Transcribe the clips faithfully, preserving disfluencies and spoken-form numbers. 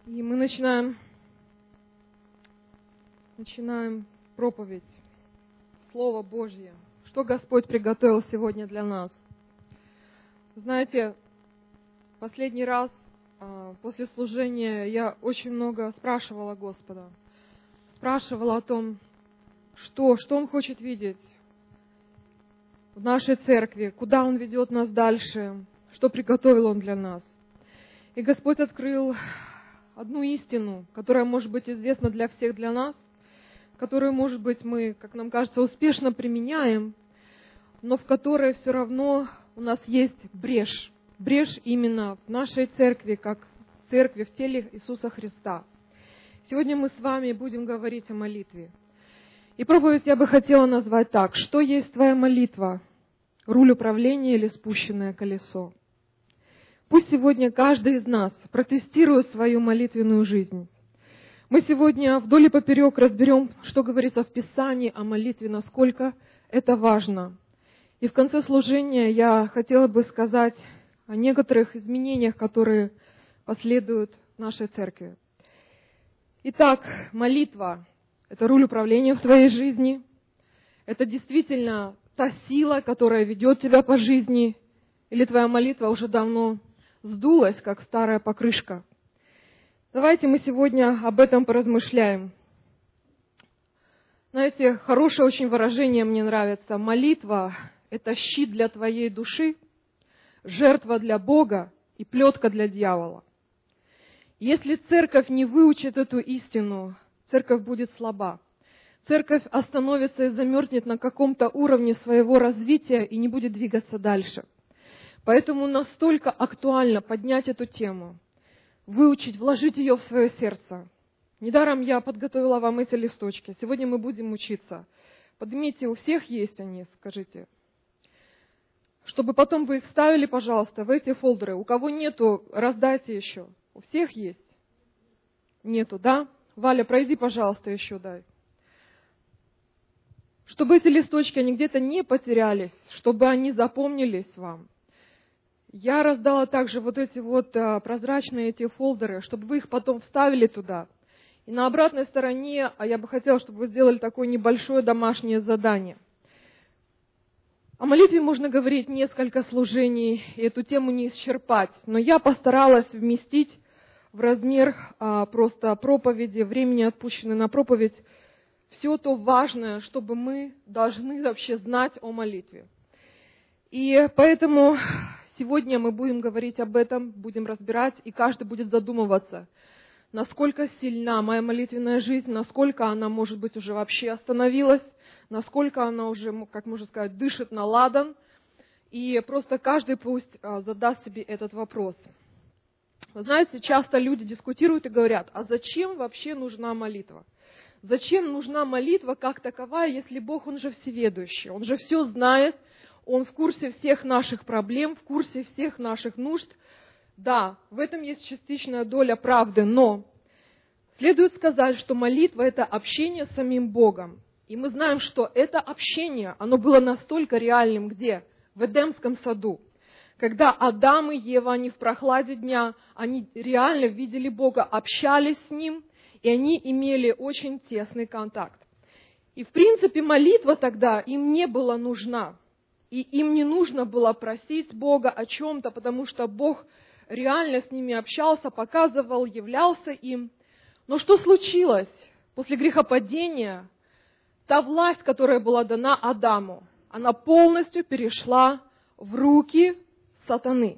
И мы начинаем, начинаем проповедь, Слово Божье. Что Господь приготовил сегодня для нас? Знаете, последний раз после служения я очень много спрашивала Господа. Спрашивала о том, что, что Он хочет видеть в нашей церкви, куда Он ведет нас дальше, что приготовил Он для нас. И Господь открыл одну истину, которая может быть известна для всех, для нас, которую, может быть, мы, как нам кажется, успешно применяем, но в которой все равно у нас есть брешь. Брешь именно в нашей церкви, как церкви в теле Иисуса Христа. Сегодня мы с вами будем говорить о молитве. И проповедь я бы хотела назвать так. Что есть твоя молитва? Руль управления или спущенное колесо? Пусть сегодня каждый из нас протестирует свою молитвенную жизнь. Мы сегодня вдоль и поперек разберем, что говорится в Писании о молитве, насколько это важно. И в конце служения я хотела бы сказать о некоторых изменениях, которые последуют в нашей церкви. Итак, молитва – это руль управления в твоей жизни. Это действительно та сила, которая ведет тебя по жизни. Или твоя молитва уже давно сдулась, как старая покрышка. Давайте мы сегодня об этом поразмышляем. Знаете, хорошее очень выражение мне нравится. Молитва – это щит для твоей души, жертва для Бога и плетка для дьявола. Если церковь не выучит эту истину, церковь будет слаба. Церковь остановится и замерзнет на каком-то уровне своего развития и не будет двигаться дальше. Поэтому настолько актуально поднять эту тему, выучить, вложить ее в свое сердце. Недаром я подготовила вам эти листочки. Сегодня мы будем учиться. Поднимите, у всех есть они, скажите. Чтобы потом вы их вставили, пожалуйста, в эти фолдеры. У кого нету, раздайте еще. У всех есть? Нету, да? Валя, пройди, пожалуйста, еще дай. Чтобы эти листочки, они где-то не потерялись, чтобы они запомнились вам. Я раздала также вот эти вот а, прозрачные эти фолдеры, чтобы вы их потом вставили туда. И на обратной стороне, а я бы хотела, чтобы вы сделали такое небольшое домашнее задание. О молитве можно говорить несколько служений, и эту тему не исчерпать. Но я постаралась вместить в размер а, просто проповеди, времени отпущенное на проповедь, все то важное, чтобы мы должны вообще знать о молитве. И поэтому сегодня мы будем говорить об этом, будем разбирать, и каждый будет задумываться, насколько сильна моя молитвенная жизнь, насколько она, может быть, уже вообще остановилась, насколько она уже, как можно сказать, дышит на ладан. И просто каждый пусть задаст себе этот вопрос. Вы знаете, часто люди дискутируют и говорят, а зачем вообще нужна молитва? Зачем нужна молитва как таковая, если Бог, Он же всеведущий, Он же все знает, Он в курсе всех наших проблем, в курсе всех наших нужд. Да, в этом есть частичная доля правды, но следует сказать, что молитва – это общение с самим Богом. И мы знаем, что это общение, оно было настолько реальным где? В Эдемском саду. Когда Адам и Ева, они в прохладе дня, они реально видели Бога, общались с Ним, и они имели очень тесный контакт. И в принципе молитва тогда им не была нужна. И им не нужно было просить Бога о чем-то, потому что Бог реально с ними общался, показывал, являлся им. Но что случилось? После грехопадения та власть, которая была дана Адаму, она полностью перешла в руки сатаны.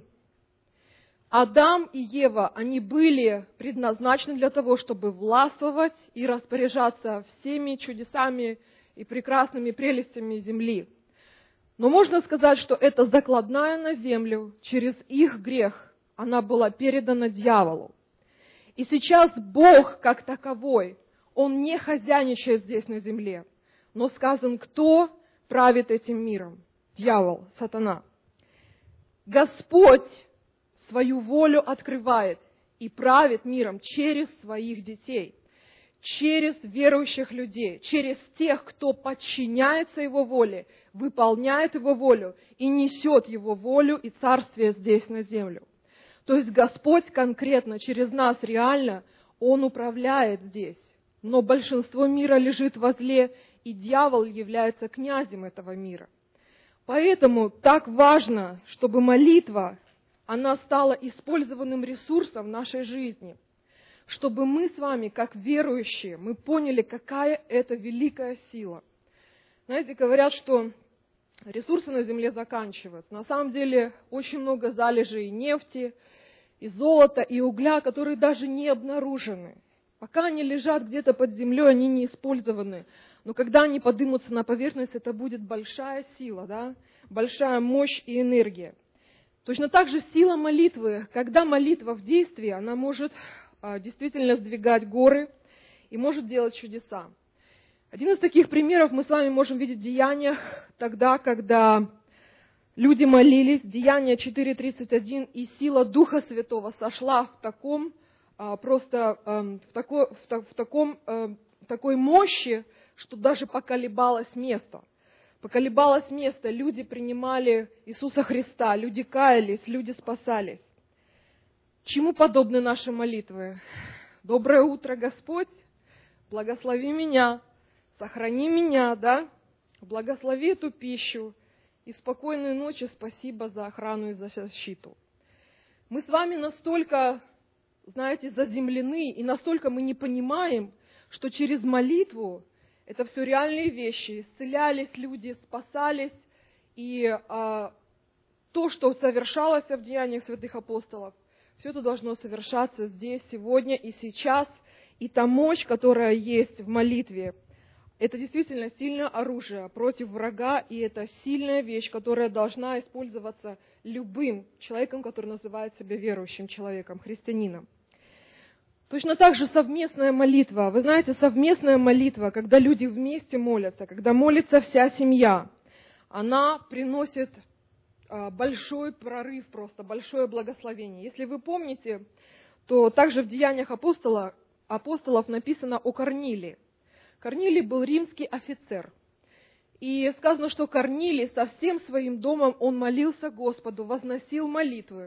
Адам и Ева, они были предназначены для того, чтобы властвовать и распоряжаться всеми чудесами и прекрасными прелестями земли. Но можно сказать, что эта закладная на землю через их грех, она была передана дьяволу. И сейчас Бог как таковой, Он не хозяйничает здесь на земле. Но сказано, кто правит этим миром? Дьявол, сатана. Господь свою волю открывает и правит миром через своих детей, через верующих людей, через тех, кто подчиняется Его воле, выполняет Его волю и несет Его волю и царствие здесь на землю. То есть Господь конкретно через нас реально, Он управляет здесь. Но большинство мира лежит возле, и дьявол является князем этого мира. Поэтому так важно, чтобы молитва, она стала использованным ресурсом в нашей жизни. Чтобы мы с вами, как верующие, мы поняли, какая это великая сила. Знаете, говорят, что ресурсы на земле заканчиваются. На самом деле очень много залежей нефти, и золота, и угля, которые даже не обнаружены. Пока они лежат где-то под землей, они не использованы. Но когда они поднимутся на поверхность, это будет большая сила, да? Большая мощь и энергия. Точно так же сила молитвы. Когда молитва в действии, она может а, действительно сдвигать горы и может делать чудеса. Один из таких примеров мы с вами можем видеть в Деяниях, тогда, когда люди молились, Деяния четыре тридцать один, и сила Духа Святого сошла в таком, а, просто а, в, такой, в, так, в, таком, а, в такой мощи, что даже поколебалось место. Поколебалось место, люди принимали Иисуса Христа, люди каялись, люди спасались. Чему подобны наши молитвы? Доброе утро, Господь, благослови меня, сохрани меня, да? Благослови эту пищу и спокойной ночи, спасибо за охрану и за защиту. Мы с вами настолько, знаете, заземлены, и настолько мы не понимаем, что через молитву это все реальные вещи. Исцелялись люди, спасались. И а, то, что совершалось в деяниях святых апостолов, все это должно совершаться здесь, сегодня и сейчас. И та мощь, которая есть в молитве, это действительно сильное оружие против врага, и это сильная вещь, которая должна использоваться любым человеком, который называет себя верующим человеком, христианином. Точно так же совместная молитва. Вы знаете, совместная молитва, когда люди вместе молятся, когда молится вся семья, она приносит большой прорыв просто, большое благословение. Если вы помните, то также в Деяниях апостола, апостолов написано о Корнилии. Корнилий был римский офицер. И сказано, что Корнилий со всем своим домом, он молился Господу, возносил молитвы.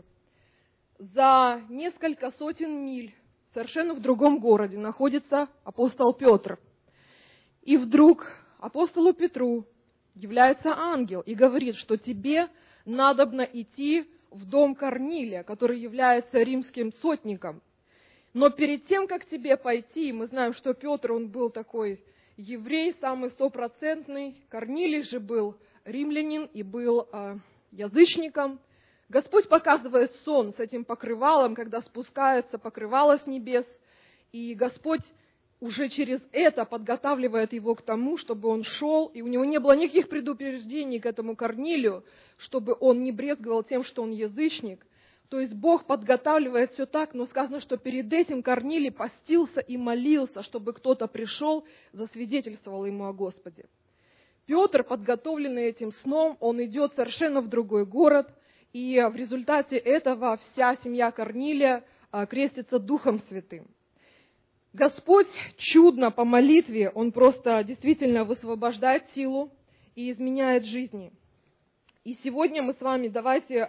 За несколько сотен миль совершенно в другом городе находится апостол Петр. И вдруг апостолу Петру является ангел и говорит, что тебе надобно идти в дом Корнилия, который является римским сотником. Но перед тем, как тебе пойти, мы знаем, что Петр, он был такой еврей, самый стопроцентный, Корнилий же был римлянин и был э, язычником. Господь показывает сон с этим покрывалом, когда спускается покрывало с небес, и Господь уже через это подготавливает его к тому, чтобы он шел, и у него не было никаких предупреждений к этому Корнилию, чтобы он не брезговал тем, что он язычник. То есть Бог подготавливает все так, но сказано, что перед этим Корнилий постился и молился, чтобы кто-то пришел, засвидетельствовал ему о Господе. Петр, подготовленный этим сном, он идет совершенно в другой город, и в результате этого вся семья Корнилия крестится Духом Святым. Господь чудно по молитве, Он просто действительно высвобождает силу и изменяет жизни. И сегодня мы с вами, давайте,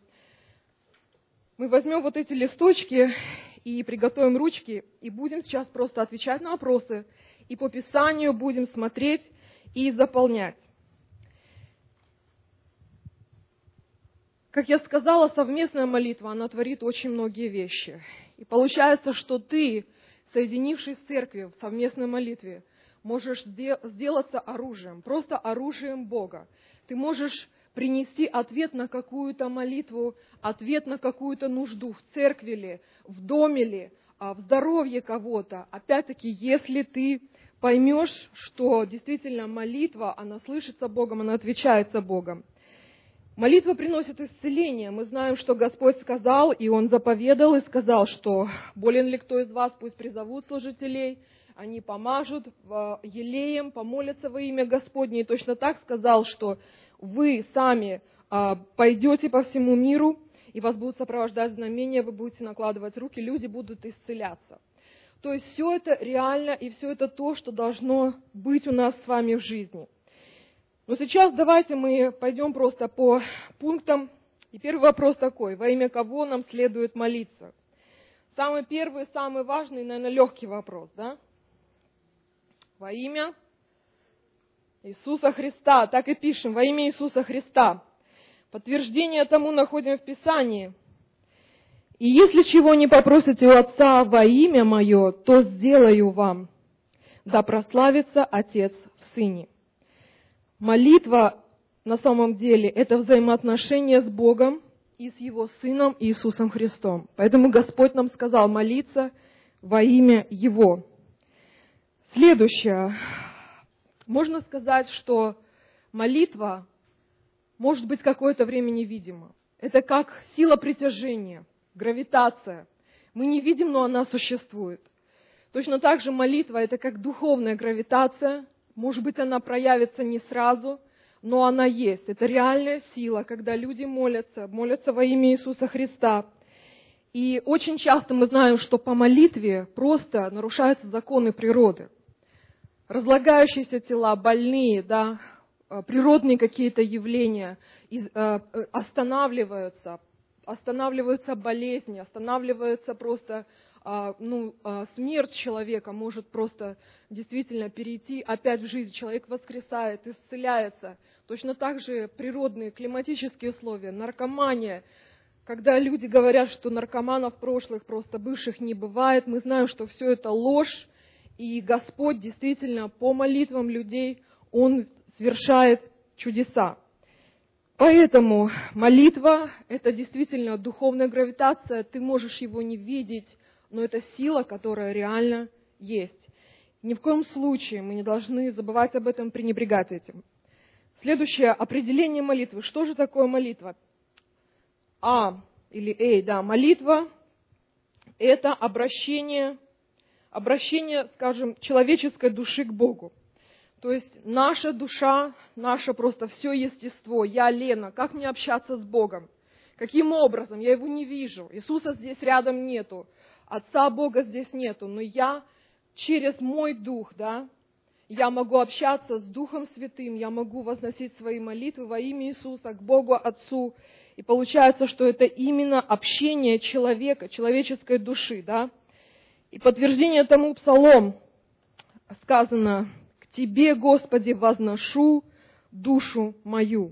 мы возьмем вот эти листочки и приготовим ручки, и будем сейчас просто отвечать на вопросы, и по Писанию будем смотреть и заполнять. Как я сказала, совместная молитва, она творит очень многие вещи. И получается, что ты, соединившись с церковью в совместной молитве, можешь сделаться оружием, просто оружием Бога. Ты можешь принести ответ на какую-то молитву, ответ на какую-то нужду в церкви ли, в доме ли, в здоровье кого-то. Опять-таки, если ты поймешь, что действительно молитва, она слышится Богом, она отвечается Богом. Молитва приносит исцеление. Мы знаем, что Господь сказал, и Он заповедал, и сказал, что болен ли кто из вас, пусть призовут служителей, они помажут елеем, помолятся во имя Господне. И точно так сказал, что вы сами пойдете по всему миру, и вас будут сопровождать знамения, вы будете накладывать руки, люди будут исцеляться. То есть все это реально, и все это то, что должно быть у нас с вами в жизни. Но сейчас давайте мы пойдем просто по пунктам И первый вопрос такой: во имя кого нам следует молиться? Самый первый, самый важный, наверное, легкий вопрос, да? Во имя Иисуса Христа. Так и пишем: во имя Иисуса Христа. Подтверждение тому находим в Писании. И если чего не попросите у Отца во имя Мое, то сделаю вам. Да прославится Отец в Сыне. Молитва на самом деле это взаимоотношение с Богом и с Его Сыном Иисусом Христом. Поэтому Господь нам сказал молиться во имя Его. Следующее. Можно сказать, что молитва может быть какое-то время невидима. Это как сила притяжения, гравитация. Мы не видим, но она существует. Точно так же молитва – это как духовная гравитация. Может быть, она проявится не сразу, но она есть. Это реальная сила, когда люди молятся, молятся во имя Иисуса Христа. И очень часто мы знаем, что по молитве просто нарушаются законы природы. Разлагающиеся тела, больные, да, природные какие-то явления останавливаются, останавливаются болезни, останавливается просто ну, смерть человека, может просто действительно перейти опять в жизнь. Человек воскресает, исцеляется. Точно так же природные климатические условия, наркомания. Когда люди говорят, что наркоманов прошлых, просто бывших не бывает, мы знаем, что все это ложь, и Господь действительно по молитвам людей, Он совершает чудеса. Поэтому молитва – это действительно духовная гравитация, ты можешь его не видеть, но это сила, которая реально есть. Ни в коем случае мы не должны забывать об этом, пренебрегать этим. Следующее определение молитвы. Что же такое молитва? А или Эй, да, молитва – это обращение, обращение, скажем, человеческой души к Богу. То есть наша душа, наше просто все естество, я, Лена, как мне общаться с Богом? Каким образом? Я его не вижу. Иисуса здесь рядом нету. Отца Бога здесь нету. Но я через мой дух, да, я могу общаться с Духом Святым, я могу возносить свои молитвы во имя Иисуса к Богу Отцу. И получается, что это именно общение человека, человеческой души, да. И подтверждение тому Псалом сказано: «К Тебе, Господи, возношу душу мою».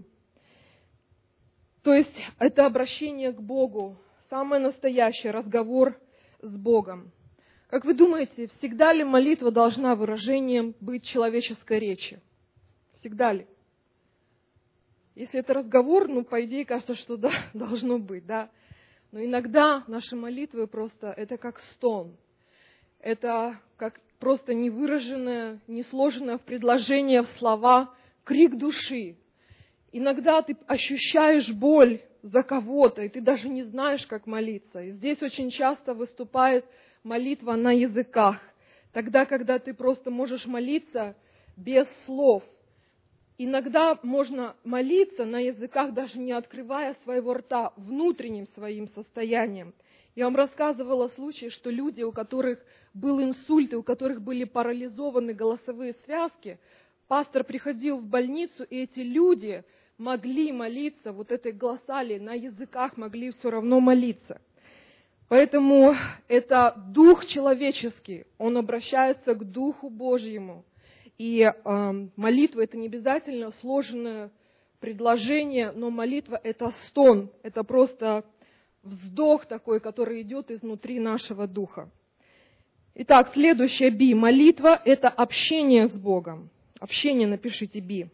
То есть это обращение к Богу, самый настоящий разговор с Богом. Как вы думаете, всегда ли молитва должна выражением быть человеческой речи? Всегда ли? Если это разговор, ну, по идее, кажется, что да, должно быть, да. Но иногда наши молитвы просто, это как стон. Это как просто невыраженное, не сложенное в предложение, в слова, крик души. Иногда ты ощущаешь боль за кого-то, и ты даже не знаешь, как молиться. И здесь очень часто выступает молитва на языках. Тогда, когда ты просто можешь молиться без слов. Иногда можно молиться на языках, даже не открывая своего рта, внутренним своим состоянием. Я вам рассказывала случаи, что люди, у которых был инсульт, и у которых были парализованы голосовые связки, пастор приходил в больницу, и эти люди могли молиться, вот этой глоссали на языках могли все равно молиться. Поэтому это дух человеческий, он обращается к Духу Божьему. И э, молитва – это не обязательно сложенное предложение, но молитва – это стон, это просто вздох такой, который идет изнутри нашего духа. Итак, следующее Би. Молитва – это общение с Богом. Общение, напишите Би.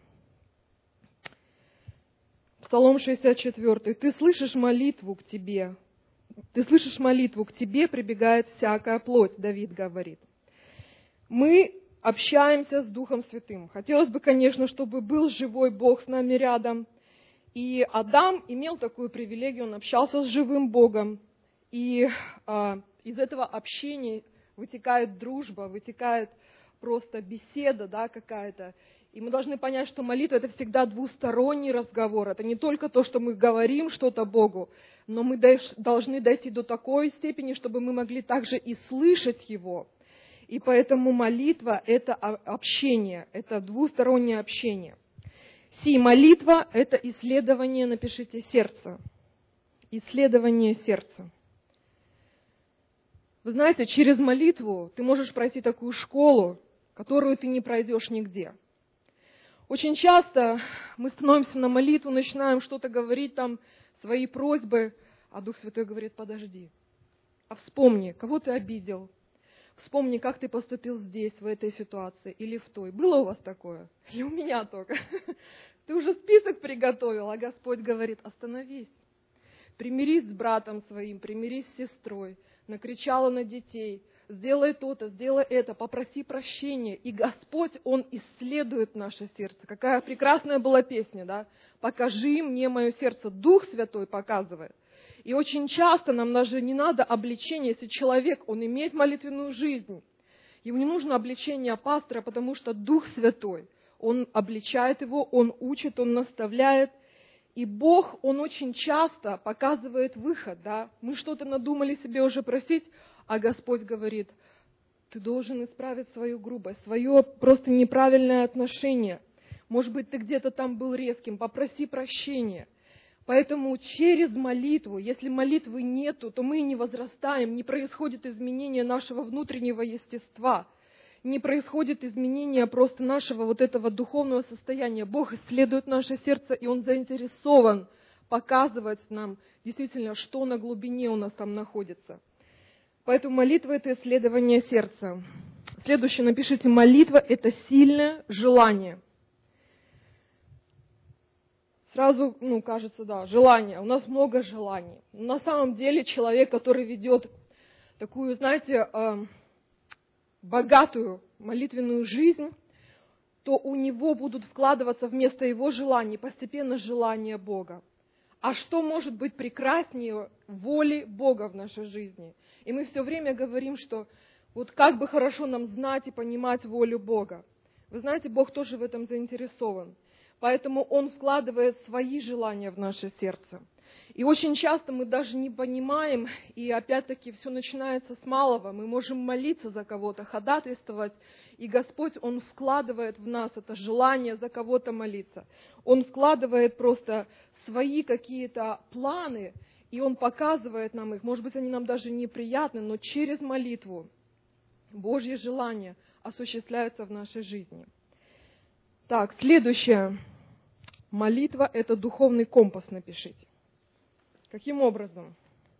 Псалом шестьдесят четыре. «Ты слышишь молитву к тебе, ты слышишь молитву, к тебе прибегает всякая плоть», Давид говорит. Мы общаемся с Духом Святым. Хотелось бы, конечно, чтобы был живой Бог с нами рядом. И Адам имел такую привилегию, он общался с живым Богом. И а, из этого общения вытекает дружба, вытекает просто беседа, да, какая-то. И мы должны понять, что молитва – это всегда двусторонний разговор. Это не только то, что мы говорим что-то Богу, но мы должны дойти до такой степени, чтобы мы могли также и слышать Его. И поэтому молитва – это общение, это двустороннее общение. Си, молитва – это исследование, напишите, сердца. исследование сердца. Вы знаете, через молитву ты можешь пройти такую школу, которую ты не пройдешь нигде. Очень часто мы становимся на молитву, начинаем что-то говорить, там, свои просьбы, а Дух Святой говорит: подожди, а вспомни, кого ты обидел, вспомни, как ты поступил здесь, в этой ситуации или в той. Было у вас такое? Или у меня только? Ты уже список приготовил, а Господь говорит: остановись, примирись с братом своим, примирись с сестрой, накричала на детей, сделай то-то, сделай это, попроси прощения. И Господь, Он исследует наше сердце. Какая прекрасная была песня, да? «Покажи мне мое сердце». Дух Святой показывает. И очень часто нам даже не надо обличения, если человек, он имеет молитвенную жизнь. Ему не нужно обличение пастора, потому что Дух Святой, Он обличает его, Он учит, Он наставляет. И Бог, Он очень часто показывает выход, да? Мы что-то надумали себе уже просить, а Господь говорит: ты должен исправить свою грубость, свое просто неправильное отношение. Может быть, ты где-то там был резким, попроси прощения. Поэтому через молитву, если молитвы нету, то мы не возрастаем, не происходит изменение нашего внутреннего естества, не происходит изменение просто нашего вот этого духовного состояния. Бог исследует наше сердце, и Он заинтересован показывать нам действительно, что на глубине у нас там находится. Поэтому молитва – это исследование сердца. Следующее напишите: молитва – это сильное желание. Сразу, ну, кажется, да, желание. У нас много желаний. Но на самом деле человек, который ведет такую, знаете, э, богатую молитвенную жизнь, то у него будут вкладываться вместо его желаний постепенно желания Бога. А что может быть прекраснее воли Бога в нашей жизни? И мы все время говорим, что вот как бы хорошо нам знать и понимать волю Бога. Вы знаете, Бог тоже в этом заинтересован. Поэтому Он вкладывает свои желания в наше сердце. И очень часто мы даже не понимаем, и опять-таки все начинается с малого. Мы можем молиться за кого-то, ходатайствовать, и Господь, Он вкладывает в нас это желание за кого-то молиться. Он вкладывает просто свои какие-то планы, и Он показывает нам их. Может быть, они нам даже неприятны, но через молитву Божьи желания осуществляются в нашей жизни. Так, следующее. Молитва – это духовный компас, напишите. Каким образом?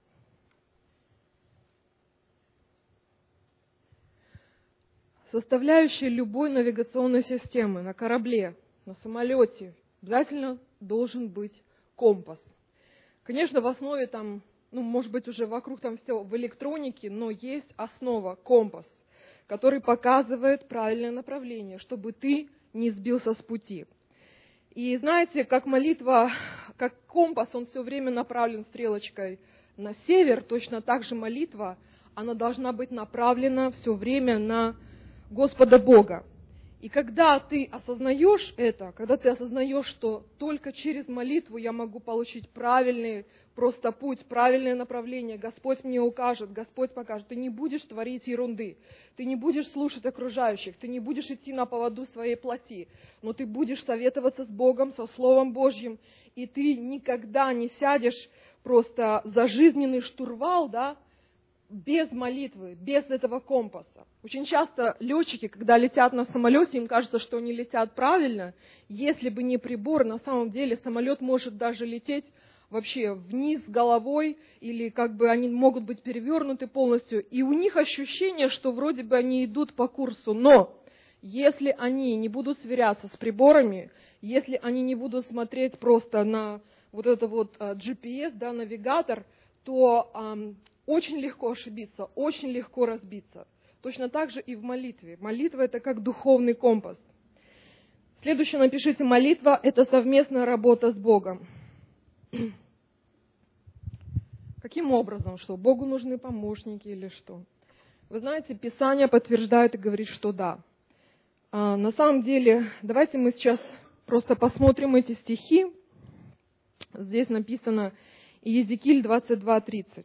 Составляющей любой навигационной системы на корабле, на самолете обязательно должен быть компас. Конечно, в основе там, ну, может быть, уже вокруг там все в электронике, но есть основа, компас, который показывает правильное направление, чтобы ты не сбился с пути. И знаете, как молитва, как компас, он все время направлен стрелочкой на север, точно так же молитва, она должна быть направлена все время на Господа Бога. И когда ты осознаешь это, когда ты осознаешь, что только через молитву я могу получить правильный просто путь, правильное направление, Господь мне укажет, Господь покажет, ты не будешь творить ерунды, ты не будешь слушать окружающих, ты не будешь идти на поводу своей плоти, но ты будешь советоваться с Богом, со Словом Божьим, и ты никогда не сядешь просто за жизненный штурвал, да, без молитвы, без этого компаса. Очень часто летчики, когда летят на самолете, им кажется, что они летят правильно. Если бы не прибор, на самом деле самолет может даже лететь вообще вниз головой, или как бы они могут быть перевернуты полностью. И у них ощущение, что вроде бы они идут по курсу. Но если они не будут сверяться с приборами, если они не будут смотреть просто на вот это вот джи пи эс, да, навигатор, то эм, очень легко ошибиться, очень легко разбиться. Точно так же и в молитве. Молитва – это как духовный компас. Следующее напишите: молитва – это совместная работа с Богом. Каким образом? Что, Богу нужны помощники или что? Вы знаете, Писание подтверждает и говорит, что да. А, на самом деле, давайте мы сейчас просто посмотрим эти стихи. Здесь написано Иезекииль двадцать два тридцать.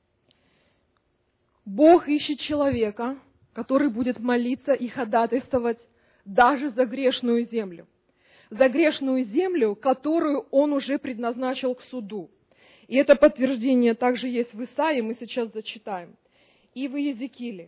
Бог ищет человека, который будет молиться и ходатайствовать даже за грешную землю. За грешную землю, которую Он уже предназначил к суду. И это подтверждение также есть в Исаии, мы сейчас зачитаем. И в Иезекииле.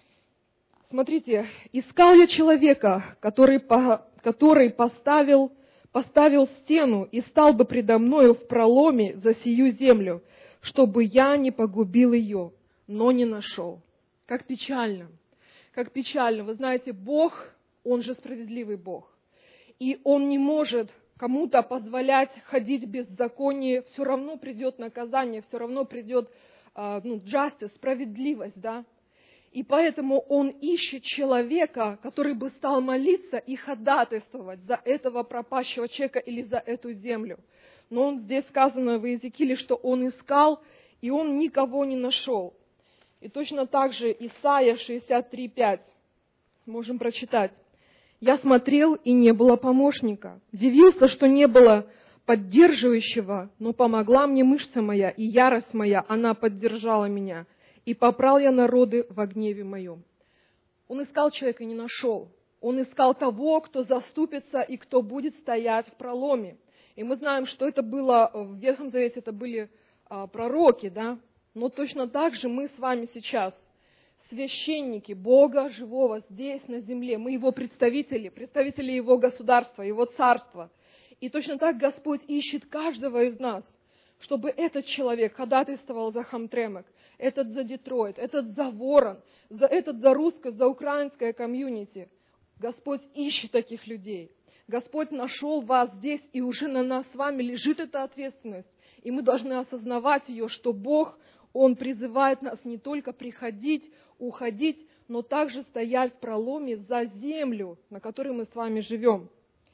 Смотрите, искал я человека, который, по, который поставил, поставил стену и стал бы предо мною в проломе за сию землю, чтобы я не погубил ее, но не нашел. Как печально, как печально. Вы знаете, Бог, Он же справедливый Бог. И Он не может кому-то позволять ходить в беззаконии, все равно придет наказание, все равно придет ну, justice, справедливость, да. И поэтому Он ищет человека, который бы стал молиться и ходатайствовать за этого пропащего человека или за эту землю. Но он здесь сказано в Иезекииле, что он искал, и он никого не нашел. И точно так же Исайя шестьдесят три пять можем прочитать. «Я смотрел, и не было помощника. Дивился, что не было поддерживающего, но помогла мне мышца моя, и ярость моя, она поддержала меня. И попрал я народы во гневе моем». Он искал человека и не нашел. Он искал того, кто заступится и кто будет стоять в проломе. И мы знаем, что это было в Ветхом Завете, это были а, пророки, да? Но точно так же мы с вами сейчас священники Бога живого здесь, на земле. Мы Его представители, представители Его государства, Его царства. И точно так Господь ищет каждого из нас, чтобы этот человек ходатайствовал за Хамтремек, этот за Детройт, этот за Ворон, за этот за русское, за украинское комьюнити. Господь ищет таких людей. Господь нашел вас здесь, и уже на нас с вами лежит эта ответственность. И мы должны осознавать ее, что Бог, Он призывает нас не только приходить, уходить, но также стоять в проломе за землю, на которой мы с вами живем.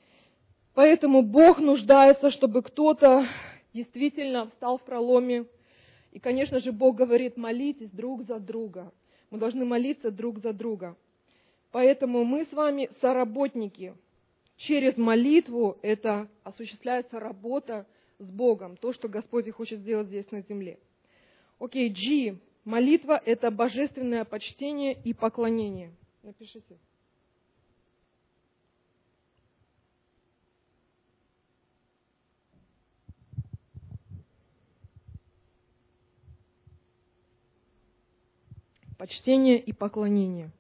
Поэтому Бог нуждается, чтобы кто-то действительно встал в проломе. И, конечно же, Бог говорит, молитесь друг за друга. Мы должны молиться друг за друга. Поэтому мы с вами соработники. Через молитву это осуществляется работа с Богом, то, что Господь хочет сделать здесь на земле. Окей, G. Молитва – это божественное почтение и поклонение. Напишите. Почтение и поклонение.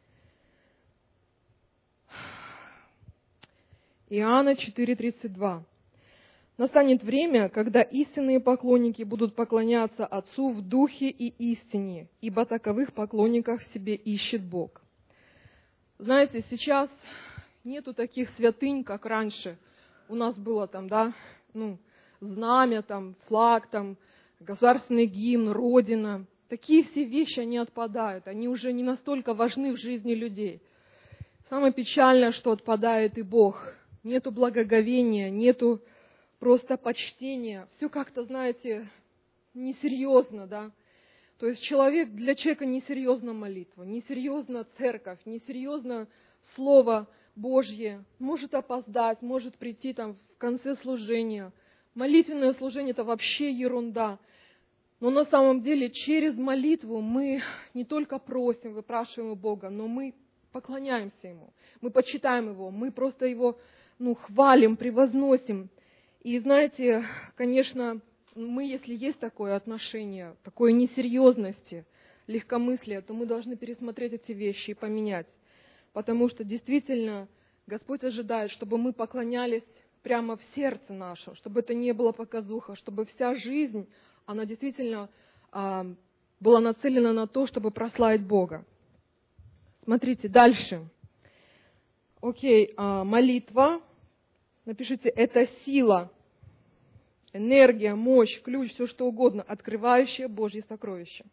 Иоанна четыре тридцать два. Настанет время, когда истинные поклонники будут поклоняться Отцу в духе и истине, ибо таковых поклонников себе ищет Бог. Знаете, сейчас нету таких святынь, как раньше. У нас было там, да, ну, знамя, там, флаг, там, государственный гимн, Родина. Такие все вещи, они отпадают, они уже не настолько важны в жизни людей. Самое печальное, что отпадает и Бог. Нету благоговения, нету просто почтения. Все как-то, знаете, несерьезно, да. То есть человек, для человека несерьезна молитва, несерьезна церковь, несерьезно Слово Божье. Может опоздать, может прийти там в конце служения. Молитвенное служение – это вообще ерунда. Но на самом деле через молитву мы не только просим, выпрашиваем у Бога, но мы поклоняемся Ему, мы почитаем Его, мы просто Его ну, хвалим, превозносим. И знаете, конечно, мы, если есть такое отношение, такой несерьезности, легкомыслия, то мы должны пересмотреть эти вещи и поменять. Потому что действительно Господь ожидает, чтобы мы поклонялись прямо в сердце нашем, чтобы это не было показуха, чтобы вся жизнь, она действительно а, была нацелена на то, чтобы прославить Бога. Смотрите, дальше. Окей, а, молитва. Напишите, это сила, энергия, мощь, ключ, все что угодно, открывающая Божьи сокровища.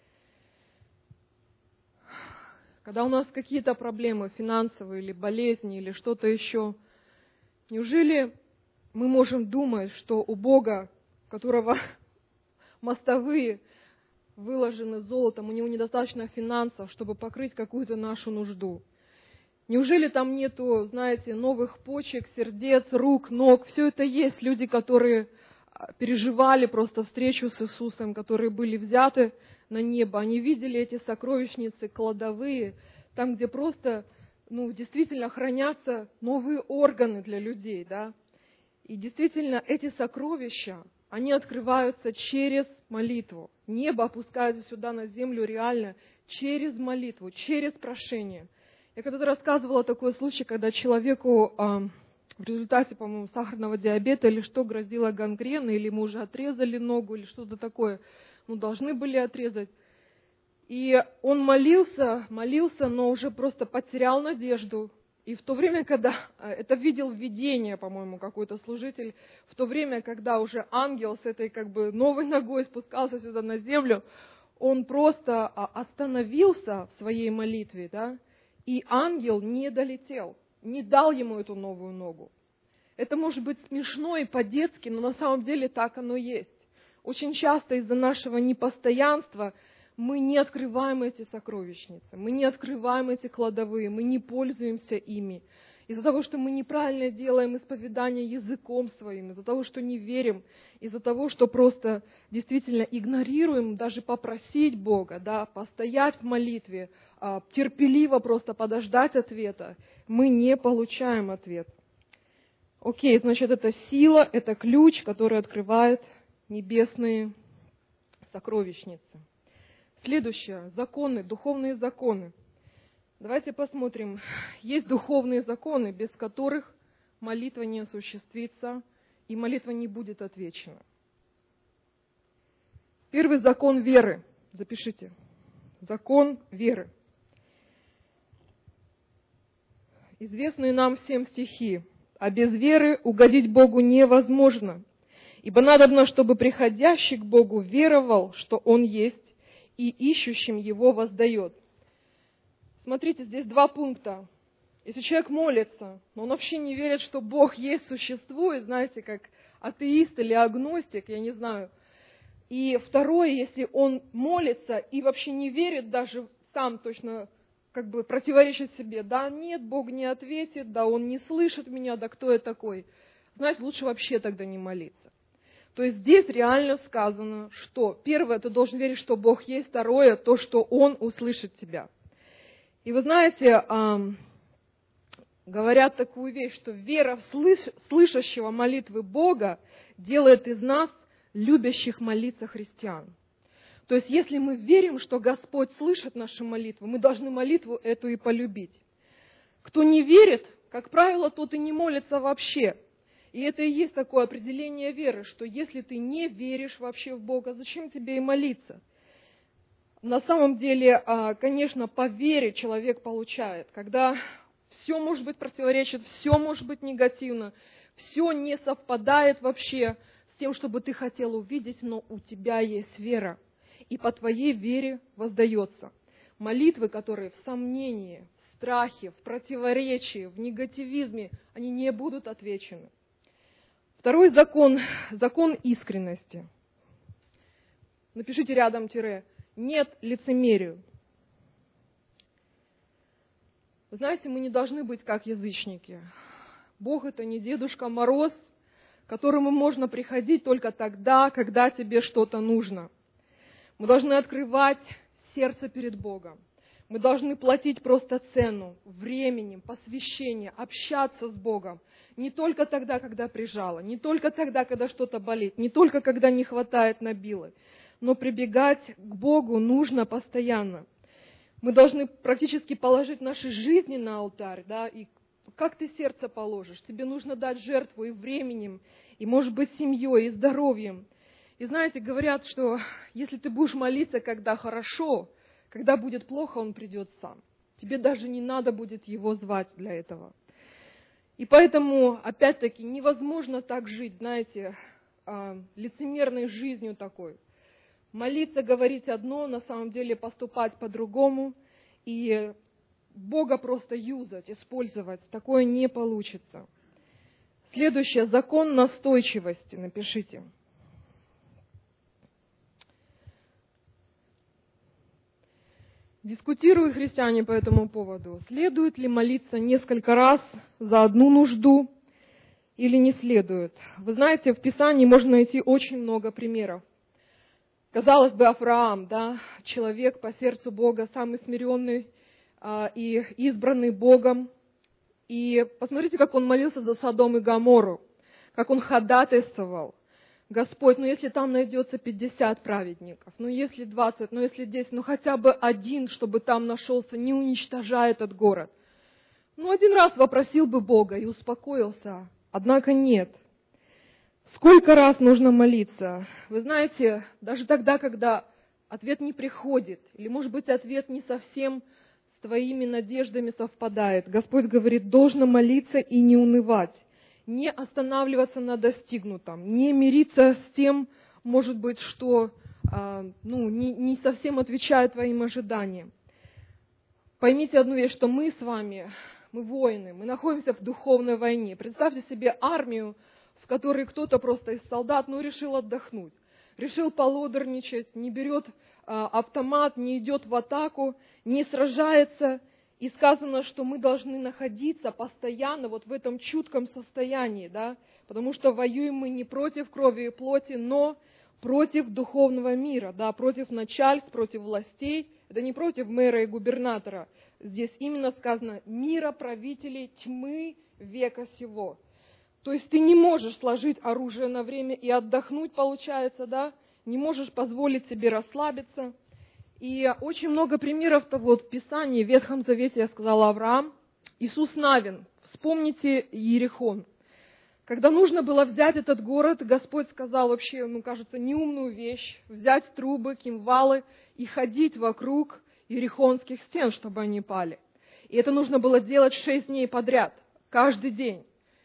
Когда у нас какие-то проблемы финансовые или болезни или что-то еще, неужели мы можем думать, что у Бога, у которого мостовые выложены золотом, у него недостаточно финансов, чтобы покрыть какую-то нашу нужду? Неужели там нету, знаете, новых почек, сердец, рук, ног? Все это есть. Люди, которые переживали просто встречу с Иисусом, которые были взяты на небо. Они видели эти сокровищницы, кладовые, там, где просто, ну, действительно хранятся новые органы для людей, да. И действительно, эти сокровища, они открываются через молитву. Небо опускается сюда на землю реально через молитву, через прошение. Я когда-то рассказывала такой случай, когда человеку а, в результате, по-моему, сахарного диабета или что, грозила гангрена, или ему уже отрезали ногу, или что-то такое, ну, должны были отрезать. И он молился, молился, но уже просто потерял надежду. И в то время, когда, это видел видение, по-моему, какой-то служитель, в то время, когда уже ангел с этой как бы новой ногой спускался сюда на землю, он просто остановился в своей молитве, да, и ангел не долетел, не дал ему эту новую ногу. Это может быть смешно и по-детски, но на самом деле так оно есть. Очень часто из-за нашего непостоянства мы не открываем эти сокровищницы, мы не открываем эти кладовые, мы не пользуемся ими. Из-за того, что мы неправильно делаем исповедание языком своим, из-за того, что не верим, из-за того, что просто действительно игнорируем даже попросить Бога, да, постоять в молитве, терпеливо просто подождать ответа, мы не получаем ответ. Окей, значит, это сила, это ключ, который открывает небесные сокровищницы. Следующее. Законы, духовные законы. Давайте посмотрим. Есть духовные законы, без которых молитва не осуществится, и молитва не будет отвечена. Первый закон веры. Запишите. Закон веры. Известные нам всем стихи. А без веры угодить Богу невозможно. Ибо надобно, чтобы приходящий к Богу веровал, что Он есть, и ищущим Его воздает. Смотрите, здесь два пункта. Если человек молится, но он вообще не верит, что Бог есть, существует, знаете, как атеист или агностик, я не знаю. И второе, если он молится и вообще не верит, даже сам точно как бы противоречит себе, да, нет, Бог не ответит, да, Он не слышит меня, да, кто я такой? Знаете, лучше вообще тогда не молиться. То есть здесь реально сказано, что первое, ты должен верить, что Бог есть, второе, то, что Он услышит тебя. И вы знаете, эм, говорят такую вещь, что вера в слыш, слышащего молитвы Бога делает из нас любящих молиться христиан. То есть если мы верим, что Господь слышит наши молитвы, мы должны молитву эту и полюбить. Кто не верит, как правило, тот и не молится вообще. И это и есть такое определение веры, что если ты не веришь вообще в Бога, зачем тебе и молиться? На самом деле, конечно, по вере человек получает, когда все может быть противоречит, все может быть негативно, все не совпадает вообще с тем, что бы ты хотел увидеть, но у тебя есть вера, и по твоей вере воздается. Молитвы, которые в сомнении, в страхе, в противоречии, в негативизме, они не будут отвечены. Второй закон, закон искренности. Напишите рядом тире. Нет лицемерию. Вы знаете, мы не должны быть как язычники. Бог — это не Дедушка Мороз, к которому можно приходить только тогда, когда тебе что-то нужно. Мы должны открывать сердце перед Богом. Мы должны платить просто цену, временем, посвящение, общаться с Богом. Не только тогда, когда прижало, не только тогда, когда что-то болит, не только когда не хватает набилы, но прибегать к Богу нужно постоянно. Мы должны практически положить наши жизни на алтарь, да, и как ты сердце положишь? Тебе нужно дать жертву и временем, и, может быть, семьей, и здоровьем. И знаете, говорят, что если ты будешь молиться, когда хорошо, когда будет плохо, Он придет сам. Тебе даже не надо будет Его звать для этого. И поэтому, опять-таки, невозможно так жить, знаете, лицемерной жизнью такой. Молиться, говорить одно, на самом деле поступать по-другому, и Бога просто юзать, использовать, такое не получится. Следующее, закон настойчивости, напишите. Дискутируют христиане по этому поводу. Следует ли молиться несколько раз за одну нужду или не следует? Вы знаете, в Писании можно найти очень много примеров. Казалось бы, Авраам, да, человек по сердцу Бога, самый смиренный а, и избранный Богом. И посмотрите, как он молился за Содом и Гоморру, как он ходатайствовал, Господь, ну если там найдется пятьдесят праведников, ну если двадцать, ну если десять, ну хотя бы один, чтобы там нашелся, не уничтожай этот город. Ну один раз вопросил бы Бога и успокоился, однако нет. Сколько раз нужно молиться? Вы знаете, даже тогда, когда ответ не приходит, или, может быть, ответ не совсем с твоими надеждами совпадает, Господь говорит, должно молиться и не унывать, не останавливаться на достигнутом, не мириться с тем, может быть, что ну, не, не совсем отвечает твоим ожиданиям. Поймите одну вещь, что мы с вами, мы воины, мы находимся в духовной войне. Представьте себе армию, в которой кто-то просто из солдат, ну, решил отдохнуть, решил полодорничать, не берет а, автомат, не идет в атаку, не сражается. И сказано, что мы должны находиться постоянно вот в этом чутком состоянии, да, потому что воюем мы не против крови и плоти, но против духовного мира, да, против начальств, против властей. Это не против мэра и губернатора. Здесь именно сказано «мира правителей тьмы века сего». То есть ты не можешь сложить оружие на время и отдохнуть, получается, да? Не можешь позволить себе расслабиться. И очень много примеров-то вот в Писании, в Ветхом Завете, я сказала, Авраам, Иисус Навин. Вспомните Иерихон. Когда нужно было взять этот город, Господь сказал вообще, ну, кажется, неумную вещь, взять трубы, кимвалы и ходить вокруг иерихонских стен, чтобы они пали. И это нужно было делать шесть дней подряд, каждый день.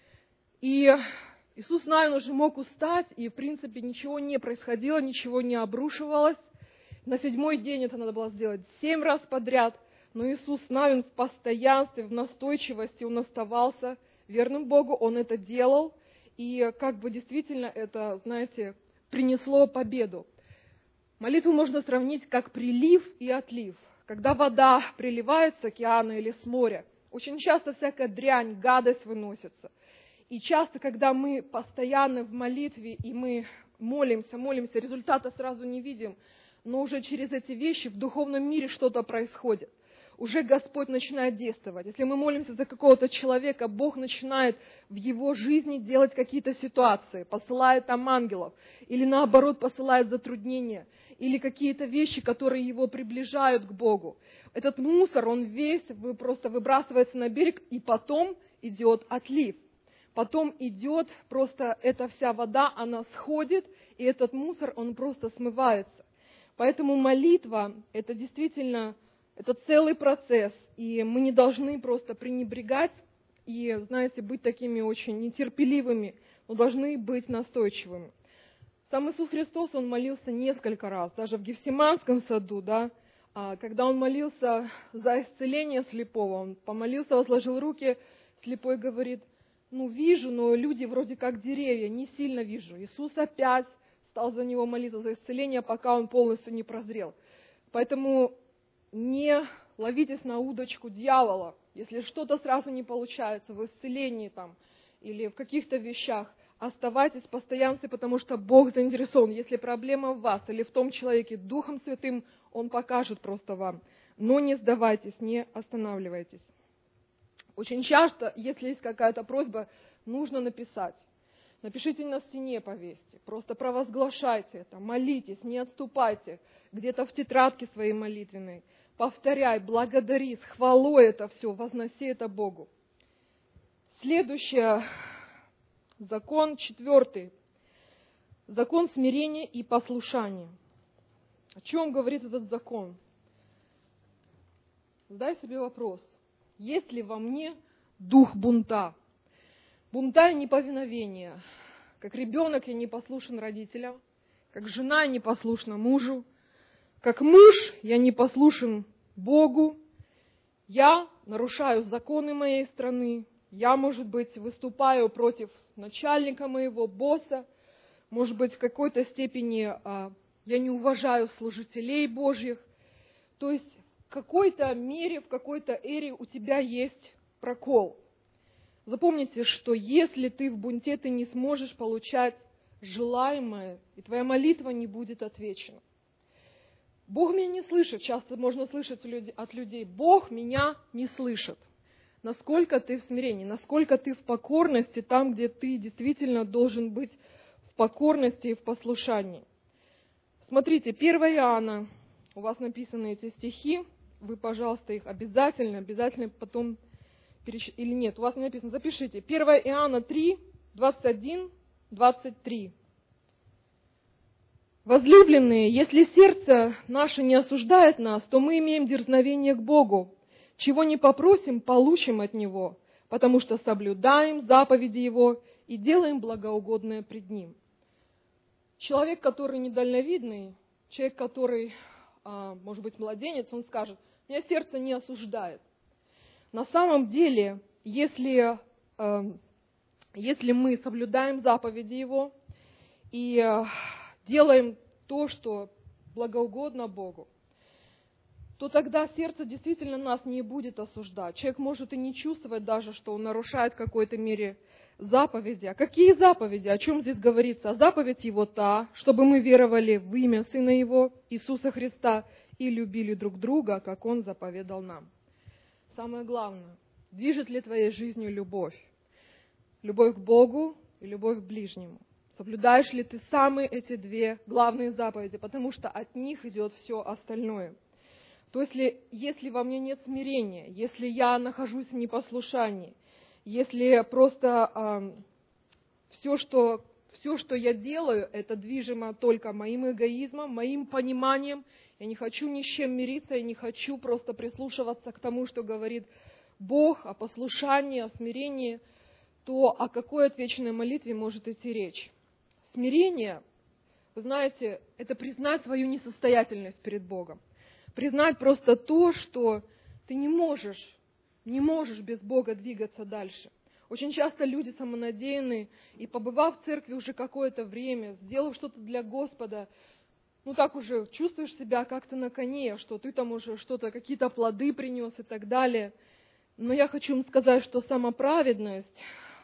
И Иисус Навин уже мог устать, и, в принципе, ничего не происходило, ничего не обрушивалось. На седьмой день это надо было сделать семь раз подряд, но Иисус Навин в постоянстве, в настойчивости, он оставался верным Богу, он это делал, и как бы действительно это, знаете, принесло победу. Молитву можно сравнить как прилив и отлив. Когда вода приливает с океана или с моря, очень часто всякая дрянь, гадость выносится. И часто, когда мы постоянно в молитве, и мы молимся, молимся, результата сразу не видим, но уже через эти вещи в духовном мире что-то происходит. Уже Господь начинает действовать. Если мы молимся за какого-то человека, Бог начинает в его жизни делать какие-то ситуации, посылает там ангелов, или наоборот посылает затруднения, или какие-то вещи, которые его приближают к Богу. Этот мусор, он весь вы просто выбрасывается на берег, и потом идет отлив. Потом идет просто эта вся вода, она сходит, и этот мусор, он просто смывается. Поэтому молитва – это действительно, это целый процесс, и мы не должны просто пренебрегать и, знаете, быть такими очень нетерпеливыми, но должны быть настойчивыми. Сам Иисус Христос, Он молился несколько раз, даже в Гефсиманском саду, да, когда Он молился за исцеление слепого, Он помолился, возложил руки, слепой говорит, ну, вижу, но люди вроде как деревья, не сильно вижу. Иисус опять стал за него молиться за исцеление, пока он полностью не прозрел. Поэтому не ловитесь на удочку дьявола. Если что-то сразу не получается в исцелении там, или в каких-то вещах, оставайтесь в постоянстве, потому что Бог заинтересован. Если проблема в вас или в том человеке, Духом Святым Он покажет просто вам. Но не сдавайтесь, не останавливайтесь. Очень часто, если есть какая-то просьба, нужно написать. Напишите на стене, повесьте, просто провозглашайте это, молитесь, не отступайте, где-то в тетрадке своей молитвенной. Повторяй, благодари, с хвалой это все, возноси это Богу. Следующий закон, четвертый. Закон смирения и послушания. О чем говорит этот закон? Задай себе вопрос. Есть ли во мне дух бунта? Бунта и неповиновения. Как ребенок я не послушен родителям, как жена я не послушна мужу, как муж я не послушен Богу, я нарушаю законы моей страны, я, может быть, выступаю против начальника моего, босса, может быть, в какой-то степени а, я не уважаю служителей Божьих. То есть в какой-то мере, в какой-то эре у тебя есть прокол. Запомните, что если ты в бунте, ты не сможешь получать желаемое, и твоя молитва не будет отвечена. Бог меня не слышит. Часто можно слышать от людей: Бог меня не слышит. Насколько ты в смирении, насколько ты в покорности там, где ты действительно должен быть в покорности и в послушании. Смотрите, первое Иоанна, у вас написаны эти стихи, вы, пожалуйста, их обязательно, обязательно потом, переч... или нет, у вас не написано, запишите. первое Иоанна три, двадцать один, двадцать три. Возлюбленные, если сердце наше не осуждает нас, то мы имеем дерзновение к Богу. Чего не попросим, получим от Него, потому что соблюдаем заповеди Его и делаем благоугодное пред Ним. Человек, который недальновидный, человек, который, может быть, младенец, он скажет: меня сердце не осуждает. На самом деле, если, если мы соблюдаем заповеди Его и делаем то, что благоугодно Богу, то тогда сердце действительно нас не будет осуждать. Человек может и не чувствовать даже, что он нарушает в какой-то мере заповеди. А какие заповеди? О чем здесь говорится? А заповедь Его та, чтобы мы веровали в имя Сына Его, Иисуса Христа, и любили друг друга, как Он заповедал нам. Самое главное, движет ли твоей жизнью любовь? Любовь к Богу и любовь к ближнему. Соблюдаешь ли ты самые эти две главные заповеди? Потому что от них идет все остальное. То есть, если, если во мне нет смирения, если я нахожусь в непослушании, если просто э, все, что, все, что я делаю, это движимо только моим эгоизмом, моим пониманием, я не хочу ни с чем мириться, я не хочу просто прислушиваться к тому, что говорит Бог, о послушании, о смирении, то о какой отвеченной молитве может идти речь? Смирение, вы знаете, это признать свою несостоятельность перед Богом. Признать просто то, что ты не можешь, не можешь без Бога двигаться дальше. Очень часто люди самонадеянны, и побывав в церкви уже какое-то время, сделав что-то для Господа, ну так уже чувствуешь себя как-то на коне, что ты там уже что-то, какие-то плоды принес и так далее. Но я хочу им сказать, что самоправедность,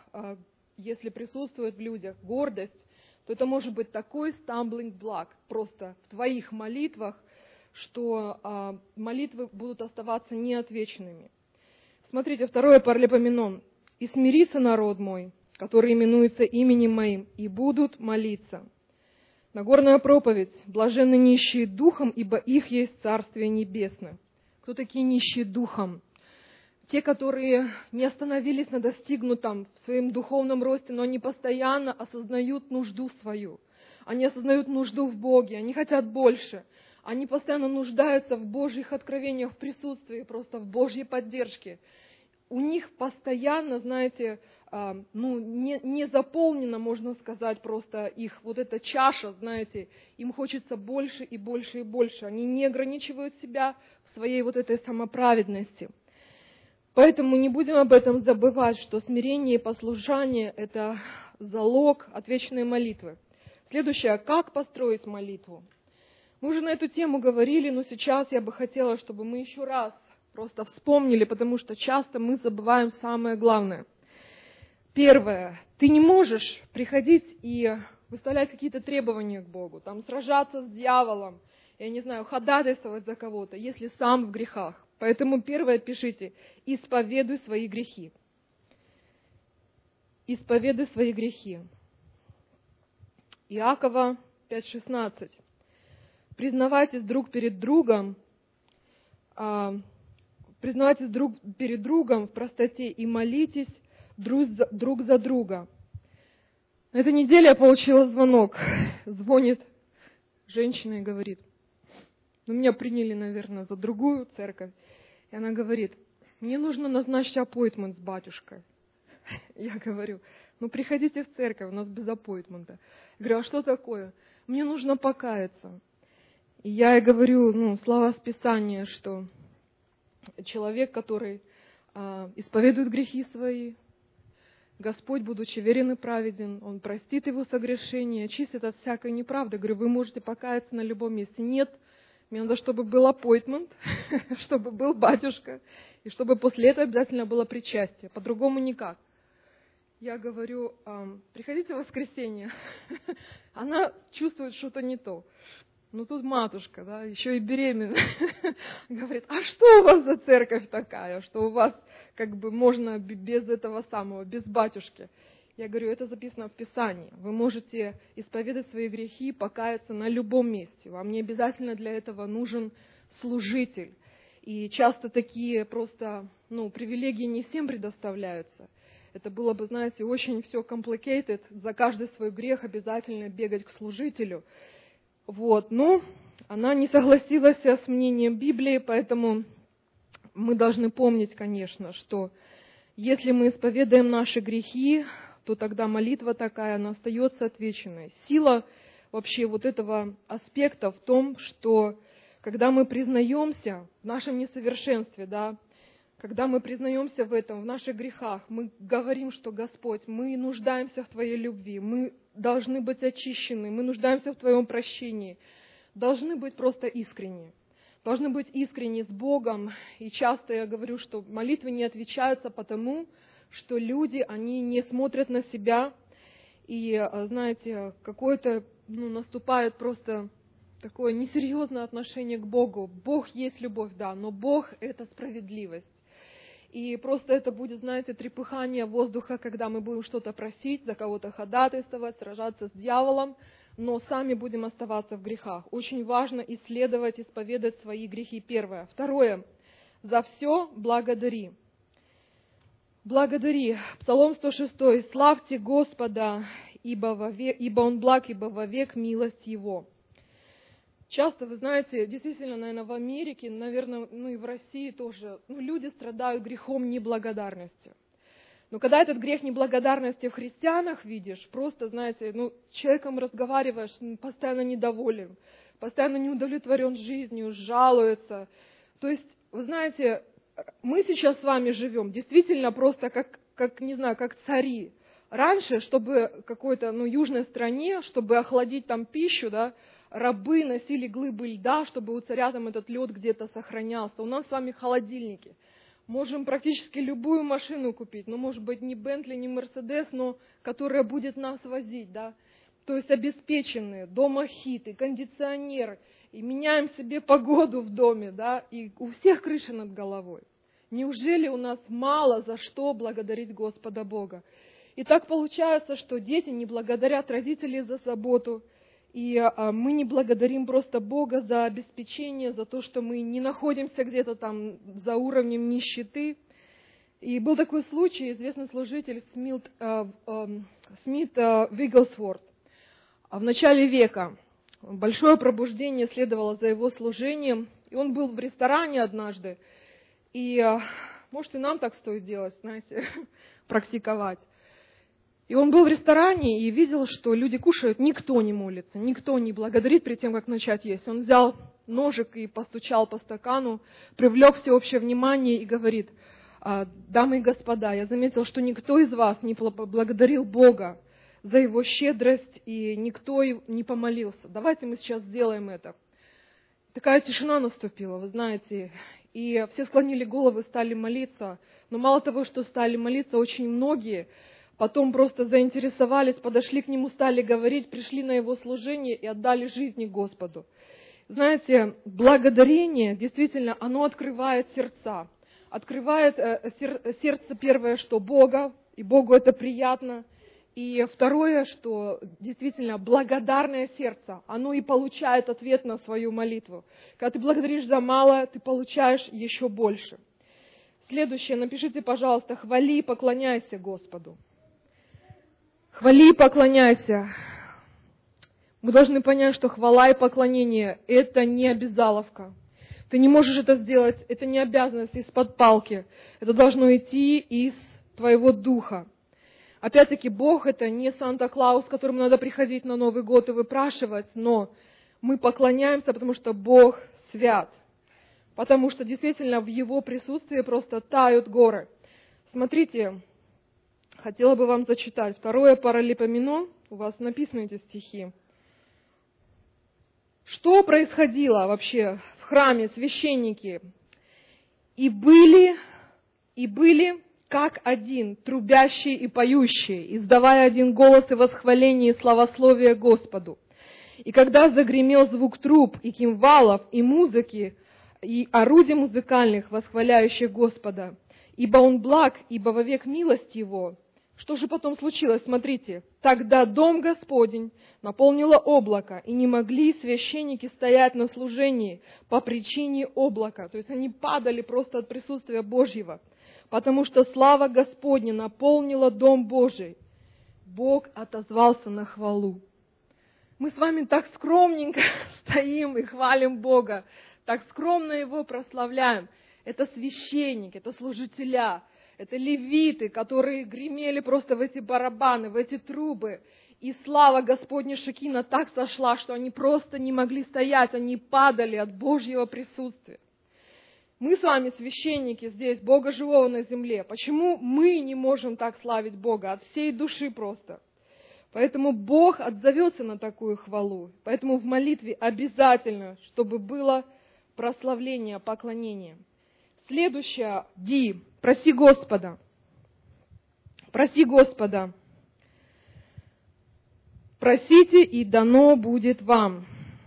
если присутствует в людях, гордость, то это может быть такой stumbling block просто в твоих молитвах, что а, молитвы будут оставаться неотвеченными. Смотрите, второе Паралипоменон. «И смирится народ мой, который именуется именем моим, и будут молиться». Нагорная проповедь. «Блаженны нищие духом, ибо их есть Царствие Небесное». Кто такие нищие духом? Те, которые не остановились на достигнутом в своем духовном росте, но они постоянно осознают нужду свою. Они осознают нужду в Боге, они хотят больше. Они постоянно нуждаются в Божьих откровениях, в присутствии, просто в Божьей поддержке. У них постоянно, знаете, ну, не, не заполнена, можно сказать, просто их вот эта чаша, знаете, им хочется больше и больше и больше. Они не ограничивают себя в своей вот этой самоправедности. Поэтому не будем об этом забывать, что смирение и послушание – это залог отвеченной молитвы. Следующее – как построить молитву? Мы уже на эту тему говорили, но сейчас я бы хотела, чтобы мы еще раз просто вспомнили, потому что часто мы забываем самое главное. Первое. Ты не можешь приходить и выставлять какие-то требования к Богу, там, сражаться с дьяволом, я не знаю, ходатайствовать за кого-то, если сам в грехах. Поэтому первое пишите: исповедуй свои грехи. Исповедуй свои грехи. Иакова пять шестнадцать. Признавайтесь друг перед другом, а, признавайтесь друг перед другом в простоте и молитесь друг за, друг за друга. На этой неделе я получила звонок. Звонит женщина и говорит: ну, меня приняли, наверное, за другую церковь. И она говорит: мне нужно назначить аппоинтмент с батюшкой. Я говорю: ну, приходите в церковь, у нас без аппоинтмента. Я говорю: а что такое? Мне нужно покаяться. И я ей говорю, ну, слова с Писания, что человек, который а, исповедует грехи свои, Господь, будучи верен и праведен, Он простит его согрешения, очистит от всякой неправды. Говорю: вы можете покаяться на любом месте. Нет, мне надо, чтобы был аппоинтмент, чтобы был батюшка, и чтобы после этого обязательно было причастие. По-другому никак. Я говорю: приходите в воскресенье. Она чувствует что-то не то. Ну тут матушка, да, еще и беременная. Говорит: а что у вас за церковь такая, что у вас как бы можно без этого самого, без батюшки? Я говорю, это записано в Писании. Вы можете исповедать свои грехи, покаяться на любом месте. Вам не обязательно для этого нужен служитель. И часто такие просто, ну, привилегии не всем предоставляются. Это было бы, знаете, очень все complicated, за каждый свой грех обязательно бегать к служителю. Вот, но она не согласилась с мнением Библии, поэтому мы должны помнить, конечно, что если мы исповедаем наши грехи, то тогда молитва такая, она остается отвеченной. Сила вообще вот этого аспекта в том, что когда мы признаемся в нашем несовершенстве, да, когда мы признаемся в этом, в наших грехах, мы говорим, что Господь, мы нуждаемся в Твоей любви, мы должны быть очищены, мы нуждаемся в Твоем прощении, должны быть просто искренни. Должны быть искренни с Богом. И часто я говорю, что молитвы не отвечаются потому, что люди, они не смотрят на себя, и, знаете, какое-то, ну, наступает просто такое несерьезное отношение к Богу. Бог есть любовь, да, но Бог — это справедливость. И просто это будет, знаете, трепыхание воздуха, когда мы будем что-то просить, за кого-то ходатайствовать, сражаться с дьяволом, но сами будем оставаться в грехах. Очень важно исследовать, исповедать свои грехи. Первое. Второе. За все благодари. Благодари. Псалом сто шесть. «Славьте Господа, ибо, вовек, ибо Он благ, ибо вовек милость Его». Часто, вы знаете, действительно, наверное, в Америке, наверное, ну и в России тоже, ну, люди страдают грехом неблагодарности. Но когда этот грех неблагодарности в христианах видишь, просто, знаете, ну, с человеком разговариваешь, постоянно недоволен, постоянно не удовлетворен жизнью, жалуется. То есть, вы знаете, мы сейчас с вами живем действительно просто как, как не знаю, как цари. Раньше, чтобы какой-то, ну, южной стране, чтобы охладить там пищу, да, рабы носили глыбы льда, чтобы у царя там этот лед где-то сохранялся. У нас с вами холодильники. Можем практически любую машину купить, ну, может быть, не Бентли, не Мерседес, но которая будет нас возить, да. То есть обеспеченные, дома хиты, кондиционер, и меняем себе погоду в доме, да, и у всех крыша над головой. Неужели у нас мало за что благодарить Господа Бога? И так получается, что дети не благодарят родителей за заботу, и а, мы не благодарим просто Бога за обеспечение, за то, что мы не находимся где-то там за уровнем нищеты. И был такой случай, известный служитель Смит, а, а, Смит а, Вигглсворт. В начале века большое пробуждение следовало за его служением, и он был в ресторане однажды, и, а, может, и нам так стоит делать, знаете, практиковать. И он был в ресторане и видел, что люди кушают, никто не молится, никто не благодарит перед тем, как начать есть. Он взял ножик и постучал по стакану, привлек всеобщее внимание и говорит: «Дамы и господа, я заметил, что никто из вас не поблагодарил Бога за Его щедрость, и никто не помолился. Давайте мы сейчас сделаем это». Такая тишина наступила, вы знаете, и все склонили головы, стали молиться. Но мало того, что стали молиться, очень многие потом просто заинтересовались, подошли к нему, стали говорить, пришли на его служение и отдали жизни Господу. Знаете, благодарение, действительно, оно открывает сердца. Открывает сердце, первое, что Бога, и Богу это приятно. И второе, что действительно благодарное сердце, оно и получает ответ на свою молитву. Когда ты благодаришь за мало, ты получаешь еще больше. Следующее, напишите, пожалуйста, хвали и поклоняйся Господу. Хвали и поклоняйся. Мы должны понять, что хвала и поклонение – это не обязаловка. Ты не можешь это сделать, это не обязанность из-под палки. Это должно идти из твоего духа. Опять-таки, Бог – это не Санта-Клаус, к которому надо приходить на Новый год и выпрашивать, но мы поклоняемся, потому что Бог свят. Потому что действительно в Его присутствии просто тают горы. Смотрите, хотела бы вам зачитать. Второе Паралипоменон, у вас написаны эти стихи. Что происходило вообще в храме, священники? И были, и были как один, трубящий и поющий, издавая один голос и восхваление и славословие Господу. И когда загремел звук труб и кимвалов, и музыки, и орудий музыкальных, восхваляющих Господа, ибо Он благ, ибо вовек милость Его, Что же потом случилось? Смотрите. «Тогда дом Господень наполнило облако, и не могли священники стоять на служении по причине облака». То есть они падали просто от присутствия Божьего, потому что слава Господня наполнила дом Божий. Бог отозвался на хвалу. Мы с вами так скромненько стоим и хвалим Бога, так скромно Его прославляем. Это священники, это служителя, это левиты, которые гремели просто в эти барабаны, в эти трубы. И слава Господня Шекина так сошла, что они просто не могли стоять, они падали от Божьего присутствия. Мы с вами священники здесь, Бога живого на земле. Почему мы не можем так славить Бога? От всей души просто. Поэтому Бог отзовется на такую хвалу. Поэтому в молитве обязательно, чтобы было прославление, поклонение. Следующее, Ди, проси Господа. Проси Господа. Просите, и дано будет вам.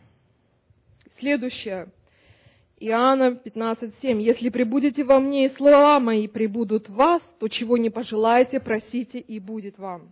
Следующее, Иоанна пятнадцать семь. Если пребудете во мне, и слова мои пребудут в вас, то чего не пожелаете, просите, и будет вам.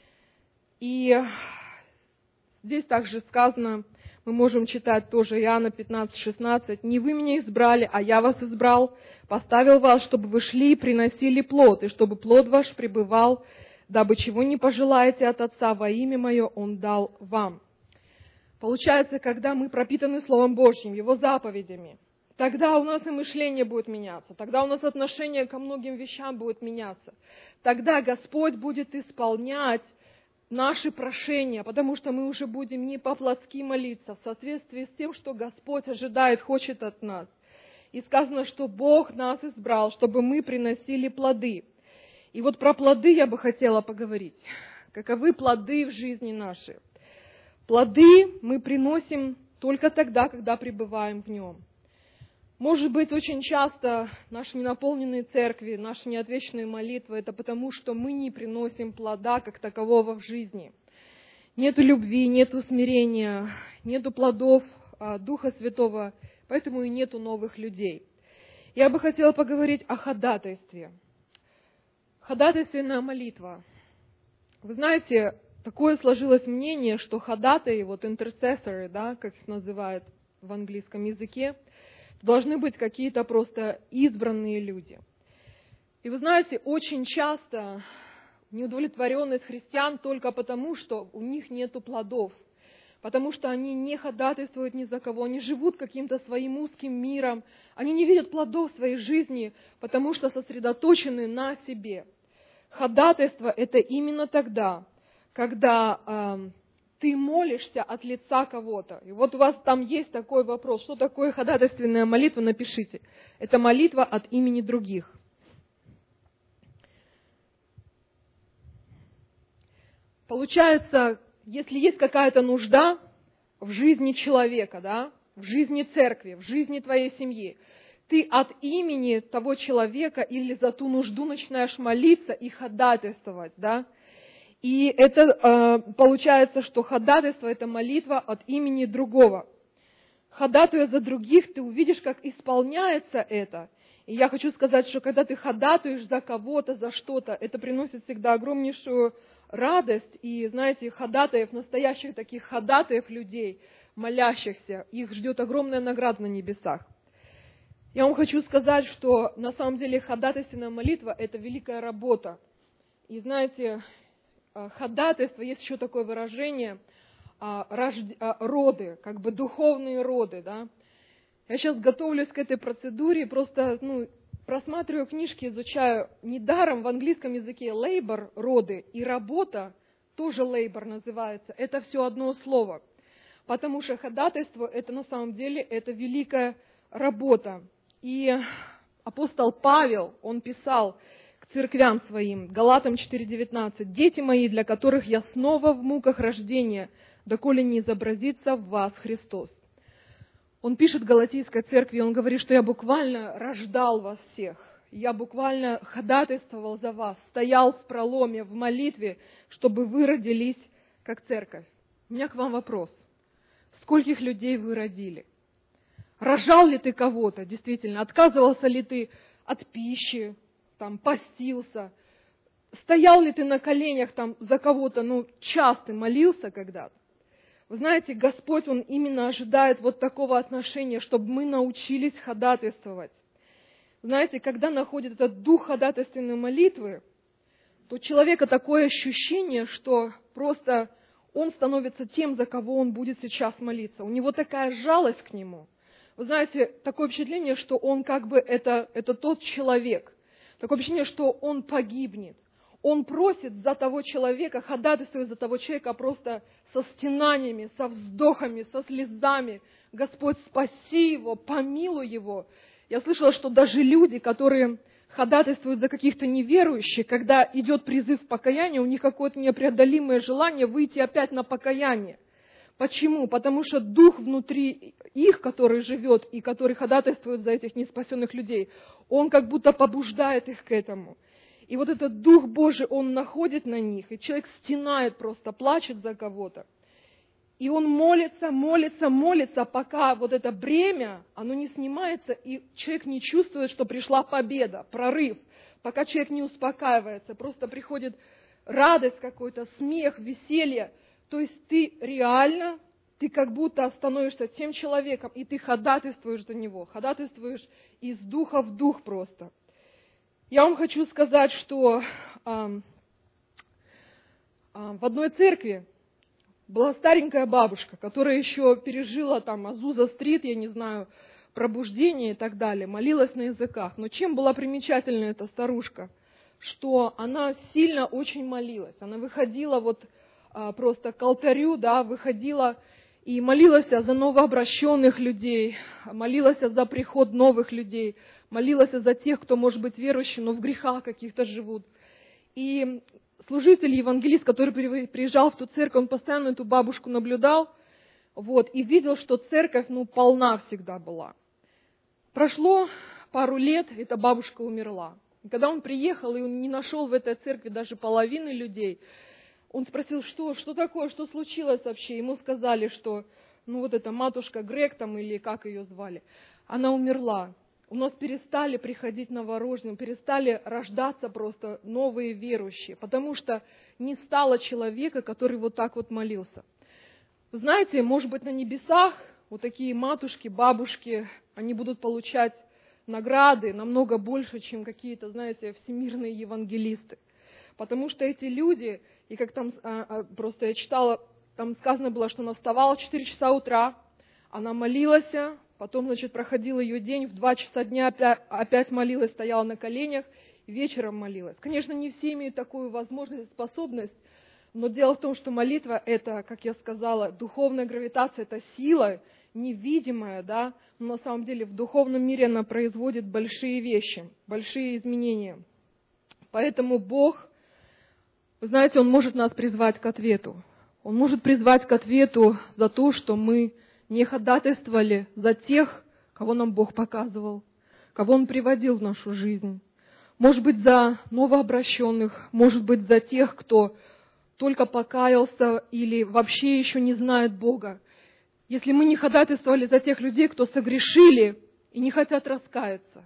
И здесь также сказано, мы можем читать тоже Иоанна пятнадцать шестнадцать. «Не вы меня избрали, а я вас избрал, поставил вас, чтобы вы шли и приносили плод, и чтобы плод ваш пребывал, дабы чего не пожелаете от Отца во имя Мое, Он дал вам». Получается, когда мы пропитаны Словом Божьим, Его заповедями, тогда у нас и мышление будет меняться, тогда у нас отношение ко многим вещам будет меняться, тогда Господь будет исполнять наши прошения, потому что мы уже будем не по-плотски молиться, в соответствии с тем, что Господь ожидает, хочет от нас. И сказано, что Бог нас избрал, чтобы мы приносили плоды. И вот про плоды я бы хотела поговорить. Каковы плоды в жизни нашей? Плоды мы приносим только тогда, когда пребываем в Нем. Может быть, очень часто наши ненаполненные церкви, наши неотвеченные молитвы – это потому, что мы не приносим плода как такового в жизни. Нету любви, нету смирения, нету плодов а, Духа Святого, поэтому и нету новых людей. Я бы хотела поговорить о ходатайстве. Ходатайственная молитва. Вы знаете, такое сложилось мнение, что ходатаи, вот интерцессоры, да, как их называют в английском языке, должны быть какие-то просто избранные люди. И вы знаете, очень часто неудовлетворенность христиан только потому, что у них нет плодов, потому что они не ходатайствуют ни за кого, они живут каким-то своим узким миром, они не видят плодов в своей жизни, потому что сосредоточены на себе. Ходатайство – это именно тогда, когда э, ты молишься от лица кого-то. И вот у вас там есть такой вопрос, что такое ходатайственная молитва, напишите. Это молитва от имени других. Получается, если есть какая-то нужда в жизни человека, да, в жизни церкви, в жизни твоей семьи, ты от имени того человека или за ту нужду начинаешь молиться и ходатайствовать, да. И это э, получается, что ходатайство – это молитва от имени другого. Ходатуя за других, ты увидишь, как исполняется это. И я хочу сказать, что когда ты ходатуешь за кого-то, за что-то, это приносит всегда огромнейшую радость. И, знаете, ходатаев, настоящих таких ходатаев людей, молящихся, их ждет огромная награда на небесах. Я вам хочу сказать, что на самом деле ходатайственная молитва – это великая работа. И знаете, ходатайство, есть еще такое выражение, роды, как бы духовные роды. Да? Я сейчас готовлюсь к этой процедуре, просто ну, просматриваю книжки, изучаю недаром в английском языке labor, роды, и работа, тоже labor называется, это все одно слово. Потому что ходатайство, это на самом деле, это великая работа. И апостол Павел, он писал к церквям своим, Галатам четыре девятнадцать, «Дети мои, для которых я снова в муках рождения, доколе не изобразится в вас Христос». Он пишет Галатийской церкви, он говорит, что я буквально рождал вас всех, я буквально ходатайствовал за вас, стоял в проломе, в молитве, чтобы вы родились как церковь. У меня к вам вопрос. Скольких людей вы родили? Рожал ли ты кого-то, действительно? Отказывался ли ты от пищи, там, постился, Стоял ли ты на коленях там за кого-то, ну, час ты молился когда-то? Вы знаете, Господь, Он именно ожидает вот такого отношения, чтобы мы научились ходатайствовать. Знаете, когда находит этот дух ходатайственной молитвы, то у человека такое ощущение, что просто он становится тем, за кого он будет сейчас молиться. У него такая жалость к нему. Вы знаете, такое впечатление, что он как бы это, это тот человек. Такое впечатление, что он погибнет. Он просит за того человека, ходатайствует за того человека просто со стенаниями, со вздохами, со слезами. Господь, спаси его, помилуй его. Я слышала, что даже люди, которые ходатайствуют за каких-то неверующих, когда идет призыв покаяния, у них какое-то непреодолимое желание выйти опять на покаяние. Почему? Потому что дух внутри их, который живет и который ходатайствует за этих неспасенных людей, он как будто побуждает их к этому. И вот этот Дух Божий, он находит на них, и человек стенает просто, плачет за кого-то. И он молится, молится, молится, пока вот это бремя, оно не снимается, и человек не чувствует, что пришла победа, прорыв. Пока человек не успокаивается, просто приходит радость какой-то, смех, веселье. То есть ты реально, ты как будто становишься тем человеком, и ты ходатайствуешь за него, ходатайствуешь из духа в дух просто. Я вам хочу сказать, что э, э, в одной церкви была старенькая бабушка, которая еще пережила там Азуза-стрит, я не знаю, пробуждение и так далее, молилась на языках. Но чем была примечательна эта старушка? Что она сильно очень молилась. Она выходила вот э, просто к алтарю, да, выходила и молилась за новообращенных людей, молилась за приход новых людей, молилась за тех, кто, может быть, верующий, но в грехах каких-то живут. И служитель, евангелист, который приезжал в ту церковь, он постоянно эту бабушку наблюдал, вот, и видел, что церковь, ну, полна всегда была. Прошло пару лет, эта бабушка умерла. И когда он приехал, и он не нашел в этой церкви даже половины людей, он спросил, что, что такое, что случилось вообще. Ему сказали, что, ну, вот эта матушка Грег там, или как ее звали, она умерла. У нас перестали приходить новорожденные, перестали рождаться просто новые верующие, потому что не стало человека, который вот так вот молился. Вы знаете, может быть, на небесах вот такие матушки, бабушки, они будут получать награды намного больше, чем какие-то, знаете, всемирные евангелисты. Потому что эти люди, и как там а, а, просто я читала, там сказано было, что она вставала в четыре часа утра, она молилась, потом, значит, проходил ее день, в два часа дня опять, опять молилась, стояла на коленях, вечером молилась. Конечно, не все имеют такую возможность и способность, но дело в том, что молитва – это, как я сказала, духовная гравитация, это сила невидимая, да, но на самом деле в духовном мире она производит большие вещи, большие изменения. Поэтому Бог, вы знаете, Он может нас призвать к ответу. Он может призвать к ответу за то, что мы не ходатайствовали за тех, кого нам Бог показывал, кого Он приводил в нашу жизнь. Может быть, за новообращенных, может быть, за тех, кто только покаялся или вообще еще не знает Бога. Если мы не ходатайствовали за тех людей, кто согрешили и не хотят раскаяться.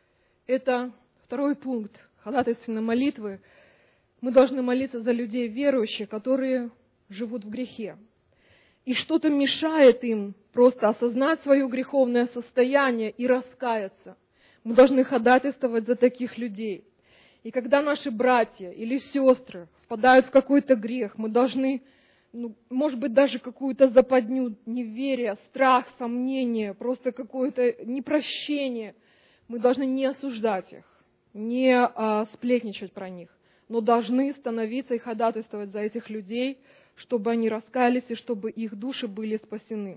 Это второй пункт ходатайственной молитвы. Мы должны молиться за людей верующих, которые живут в грехе. И что-то мешает им просто осознать свое греховное состояние и раскаяться. Мы должны ходатайствовать за таких людей. И когда наши братья или сестры впадают в какой-то грех, мы должны, ну, может быть, даже какую-то западню, неверие, страх, сомнение, просто какое-то непрощение. Мы должны не осуждать их, не а, сплетничать про них, но должны становиться и ходатайствовать за этих людей, чтобы они раскаялись и чтобы их души были спасены.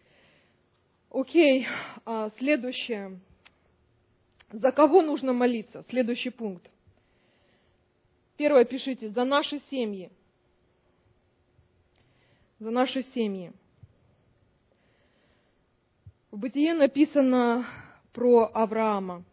Окей, а, следующее. За кого нужно молиться? Следующий пункт. Первое пишите, за наши семьи. За наши семьи. В Бытие написано про Авраама.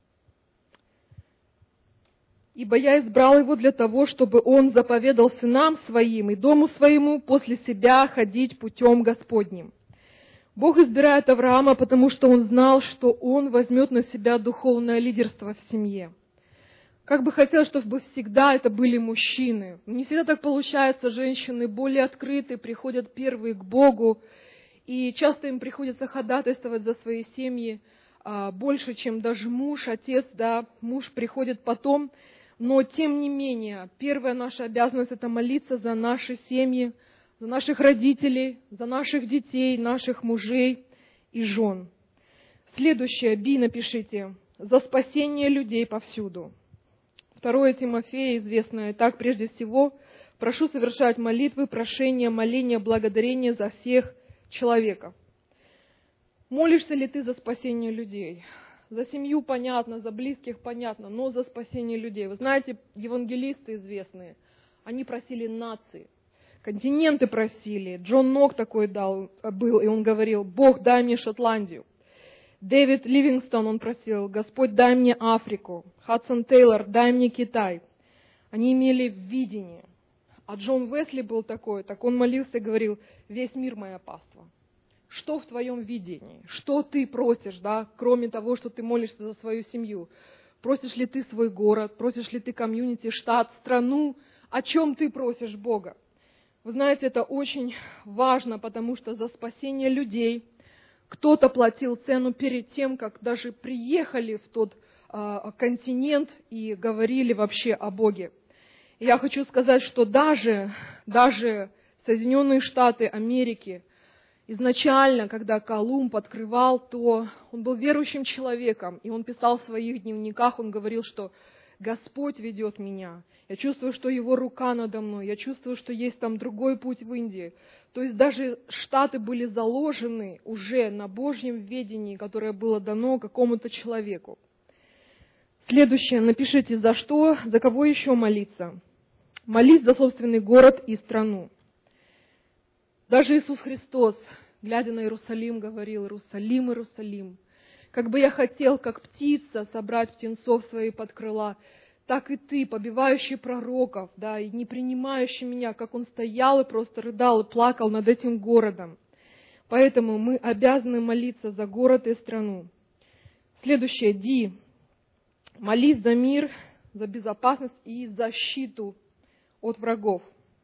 «Ибо я избрал его для того, чтобы он заповедал сынам своим и дому своему после себя ходить путем Господним». Бог избирает Авраама, потому что он знал, что он возьмет на себя духовное лидерство в семье. Как бы хотелось, чтобы всегда это были мужчины. Не всегда так получается, женщины более открыты, приходят первые к Богу, и часто им приходится ходатайствовать за свои семьи а, больше, чем даже муж, отец, да, муж приходит потом. Но, тем не менее, первая наша обязанность – это молиться за наши семьи, за наших родителей, за наших детей, наших мужей и жен. Следующее, Би, напишите, за спасение людей повсюду. Второе Тимофея, известное так, прежде всего, прошу совершать молитвы, прошения, моления, благодарения за всех человеков. Молишься ли ты за спасение людей? За семью понятно, за близких понятно, но за спасение людей. Вы знаете, евангелисты известные, они просили нации, континенты просили. Джон Нок такой дал, был, и он говорил: Бог, дай мне Шотландию. Дэвид Ливингстон, он просил: Господь, дай мне Африку. Хадсон Тейлор, дай мне Китай. Они имели видение. А Джон Уэсли был такой, так он молился и говорил: весь мир моя паства. Что в твоем видении? Что ты просишь, да, кроме того, что ты молишься за свою семью? Просишь ли ты свой город? Просишь ли ты комьюнити, штат, страну? О чем ты просишь Бога? Вы знаете, это очень важно, потому что за спасение людей кто-то платил цену перед тем, как даже приехали в тот а, континент и говорили вообще о Боге. И я хочу сказать, что даже, даже Соединенные Штаты Америки, изначально, когда Колумб открывал, то он был верующим человеком, и он писал в своих дневниках, он говорил, что Господь ведет меня. Я чувствую, что Его рука надо мной. Я чувствую, что есть там другой путь в Индии. То есть даже Штаты были заложены уже на Божьем ведении, которое было дано какому-то человеку. Следующее. Напишите, за что, за кого еще молиться. Молись за собственный город и страну. Даже Иисус Христос, глядя на Иерусалим, говорил: Иерусалим, Иерусалим, как бы я хотел, как птица, собрать птенцов свои под крыла, так и ты, побивающий пророков, да, и не принимающий меня, как он стоял и просто рыдал и плакал над этим городом. Поэтому мы обязаны молиться за город и страну. Следующее, Ди. Молись за мир, за безопасность и защиту от врагов.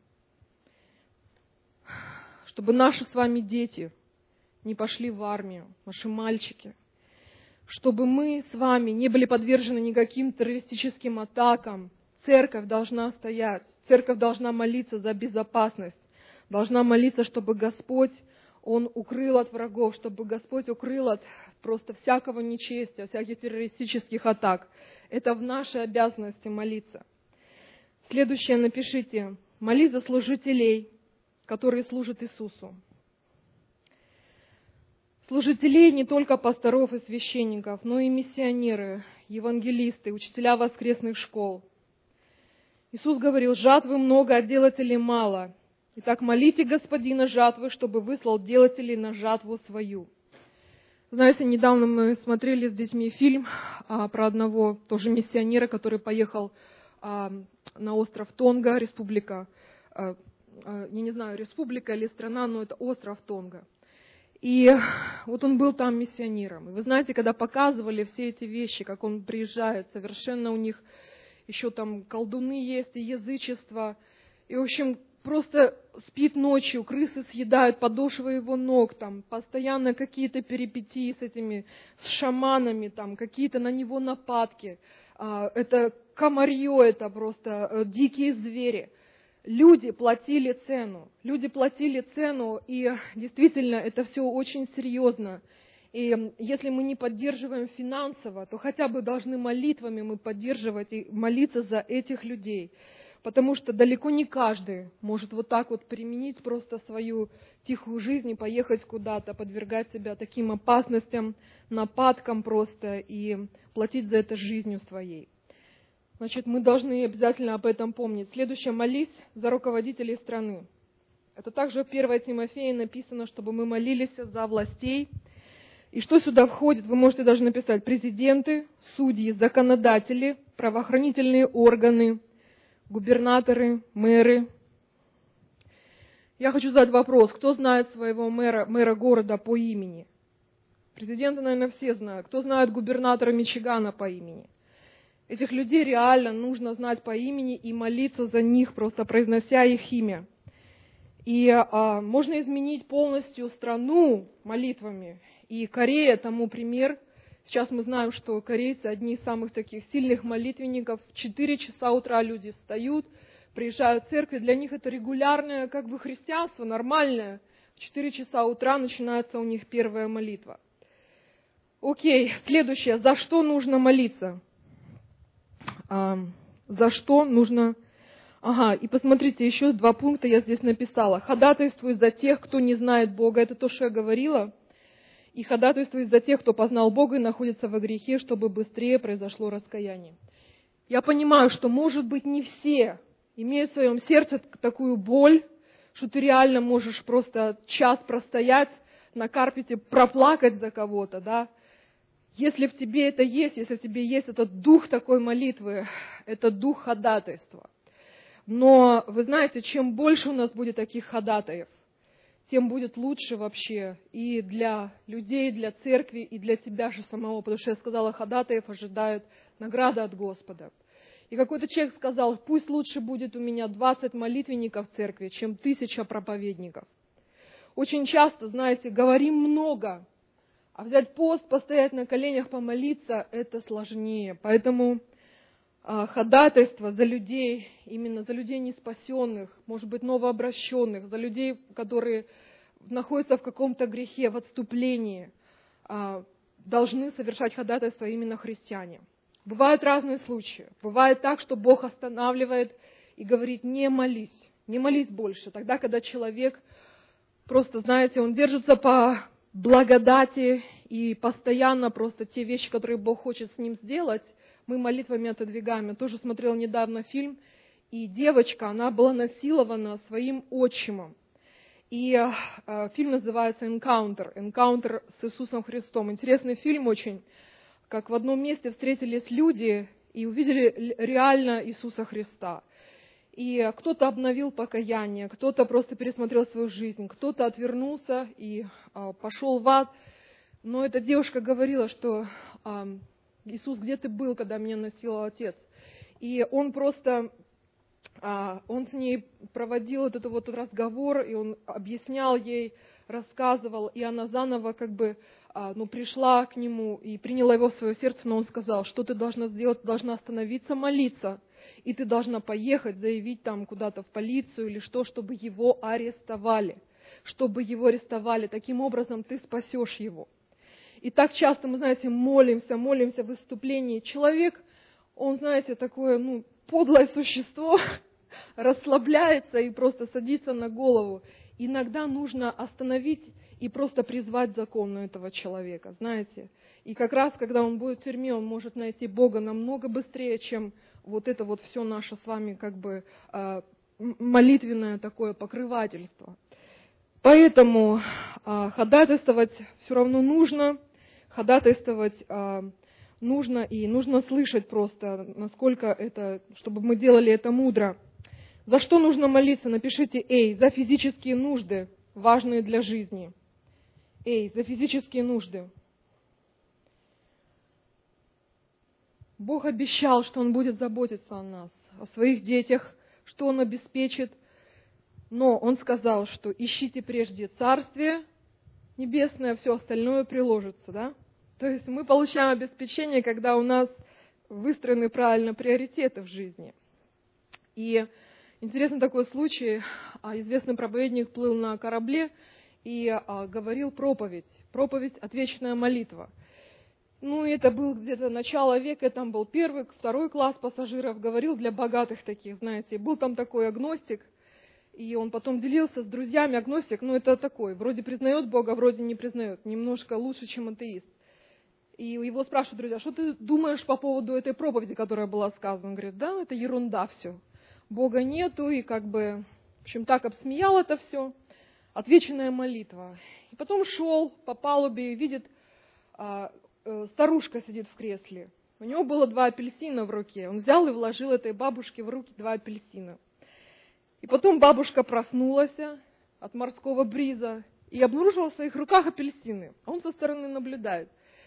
Чтобы наши с вами дети не пошли в армию, наши мальчики. Чтобы мы с вами не были подвержены никаким террористическим атакам. Церковь должна стоять, церковь должна молиться за безопасность, должна молиться, чтобы Господь, Он укрыл от врагов, чтобы Господь укрыл от просто всякого нечестия, всяких террористических атак. Это в нашей обязанности молиться. Следующее напишите. Молись за служителей, которые служат Иисусу. Служителей не только пасторов и священников, но и миссионеры, евангелисты, учителя воскресных школ. Иисус говорил: жатвы много, а делателей мало. Итак, молите Господина жатвы, чтобы выслал делателей на жатву свою. Знаете, недавно мы смотрели с детьми фильм а, про одного тоже миссионера, который поехал а, на остров Тонга, республика, а, а, я не знаю, республика или страна, но это остров Тонга. И вот он был там миссионером. И вы знаете, когда показывали все эти вещи, как он приезжает, совершенно у них еще там колдуны есть и язычество. И, в общем, просто спит ночью, крысы съедают подошвы его ног, там постоянно какие-то перипетии с этими, с шаманами, там какие-то на него нападки. Это комарье, это просто дикие звери. Люди платили цену, люди платили цену, и действительно это все очень серьезно. И если мы не поддерживаем финансово, то хотя бы должны молитвами мы поддерживать и молиться за этих людей. Потому что далеко не каждый может вот так вот применить просто свою тихую жизнь и поехать куда-то, подвергать себя таким опасностям, нападкам просто и платить за это жизнью своей. Значит, мы должны обязательно об этом помнить. Следующее, молись за руководителей страны. Это также в первое Тимофея написано, чтобы мы молились за властей. И что сюда входит, вы можете даже написать: президенты, судьи, законодатели, правоохранительные органы, губернаторы, мэры. Я хочу задать вопрос, кто знает своего мэра, мэра города по имени? Президента, наверное, все знают. Кто знает губернатора Мичигана по имени? Этих людей реально нужно знать по имени и молиться за них, просто произнося их имя. И а, можно изменить полностью страну молитвами. И Корея тому пример. Сейчас мы знаем, что корейцы одни из самых таких сильных молитвенников. В четыре часа утра люди встают, приезжают в церковь. Для них это регулярное как бы христианство, нормальное. В четыре часа утра начинается у них первая молитва. Окей, следующее. За что нужно молиться? А, за что нужно... Ага, и посмотрите, еще два пункта я здесь написала. Ходатайствуй за тех, кто не знает Бога. Это то, что я говорила. И ходатайствуй за тех, кто познал Бога и находится во грехе, чтобы быстрее произошло раскаяние. Я понимаю, что, может быть, не все имеют в своем сердце такую боль, что ты реально можешь просто час простоять на карпете, проплакать за кого-то, да. Если в тебе это есть, если в тебе есть этот дух такой молитвы, это дух ходатайства. Но, вы знаете, чем больше у нас будет таких ходатаев, тем будет лучше вообще и для людей, и для церкви, и для тебя же самого. Потому что я сказала, ходатаев ожидают награда от Господа. И какой-то человек сказал, пусть лучше будет у меня двадцать молитвенников в церкви, чем тысяча проповедников. Очень часто, знаете, говорим много, а взять пост, постоять на коленях, помолиться, это сложнее. Поэтому а, ходатайство за людей, именно за людей неспасенных, может быть, новообращенных, за людей, которые находятся в каком-то грехе, в отступлении, а, должны совершать ходатайство именно христиане. Бывают разные случаи. Бывает так, что Бог останавливает и говорит, не молись, не молись больше. Тогда, когда человек просто, знаете, он держится по благодати и постоянно просто те вещи, которые Бог хочет с ним сделать, мы молитвами отодвигаем. Я тоже смотрела недавно фильм, и девочка, она была насилована своим отчимом. И э, фильм называется «Encounter», «Encounter с Иисусом Христом». Интересный фильм очень, как в одном месте встретились люди и увидели реально Иисуса Христа. И кто-то обновил покаяние, кто-то просто пересмотрел свою жизнь, кто-то отвернулся и а, пошел в ад. Но эта девушка говорила, что а, Иисус, где ты был, когда меня насиловал отец? И он просто, а, он с ней проводил вот этот вот разговор, и он объяснял ей, рассказывал, и она заново как бы а, ну, пришла к нему и приняла его в свое сердце, но он сказал, что ты должна сделать, ты должна остановиться, молиться. И ты должна поехать, заявить там куда-то в полицию или что, чтобы его арестовали. Чтобы его арестовали. Таким образом ты спасешь его. И так часто мы, знаете, молимся, молимся в выступлении. Человек, он, знаете, такое, ну, подлое существо, расслабляется и просто садится на голову. Иногда нужно остановить и просто призвать закон на этого человека, знаете. И как раз, когда он будет в тюрьме, он может найти Бога намного быстрее, чем вот это вот все наше с вами как бы молитвенное такое покрывательство. Поэтому ходатайствовать все равно нужно, ходатайствовать нужно, и нужно слышать просто, насколько это, чтобы мы делали это мудро. За что нужно молиться? Напишите «Эй», за физические нужды, важные для жизни. Эй, за физические нужды. Бог обещал, что Он будет заботиться о нас, о своих детях, что Он обеспечит. Но Он сказал, что ищите прежде Царствие Небесное, все остальное приложится, да? То есть мы получаем обеспечение, когда у нас выстроены правильно приоритеты в жизни. И интересный такой случай. Известный проповедник плыл на корабле и говорил проповедь. Проповедь «Отвечная молитва». Ну, это был где-то начало века, там был первый, второй класс пассажиров, говорил для богатых таких, знаете. Был там такой агностик, и он потом делился с друзьями. Агностик, ну, это такой, вроде признает Бога, вроде не признает, немножко лучше, чем атеист. И его спрашивают друзья, что ты думаешь по поводу этой проповеди, которая была сказана? Он говорит, да, это ерунда все. Бога нету, и как бы, в общем, так обсмеял это все. Отвеченная молитва. И потом шел по палубе и видит, старушка сидит в кресле. У него было два апельсина в руке. Он взял и вложил этой бабушке в руки два апельсина. И потом бабушка проснулась от морского бриза и обнаружила в своих руках апельсины. Он со стороны наблюдает.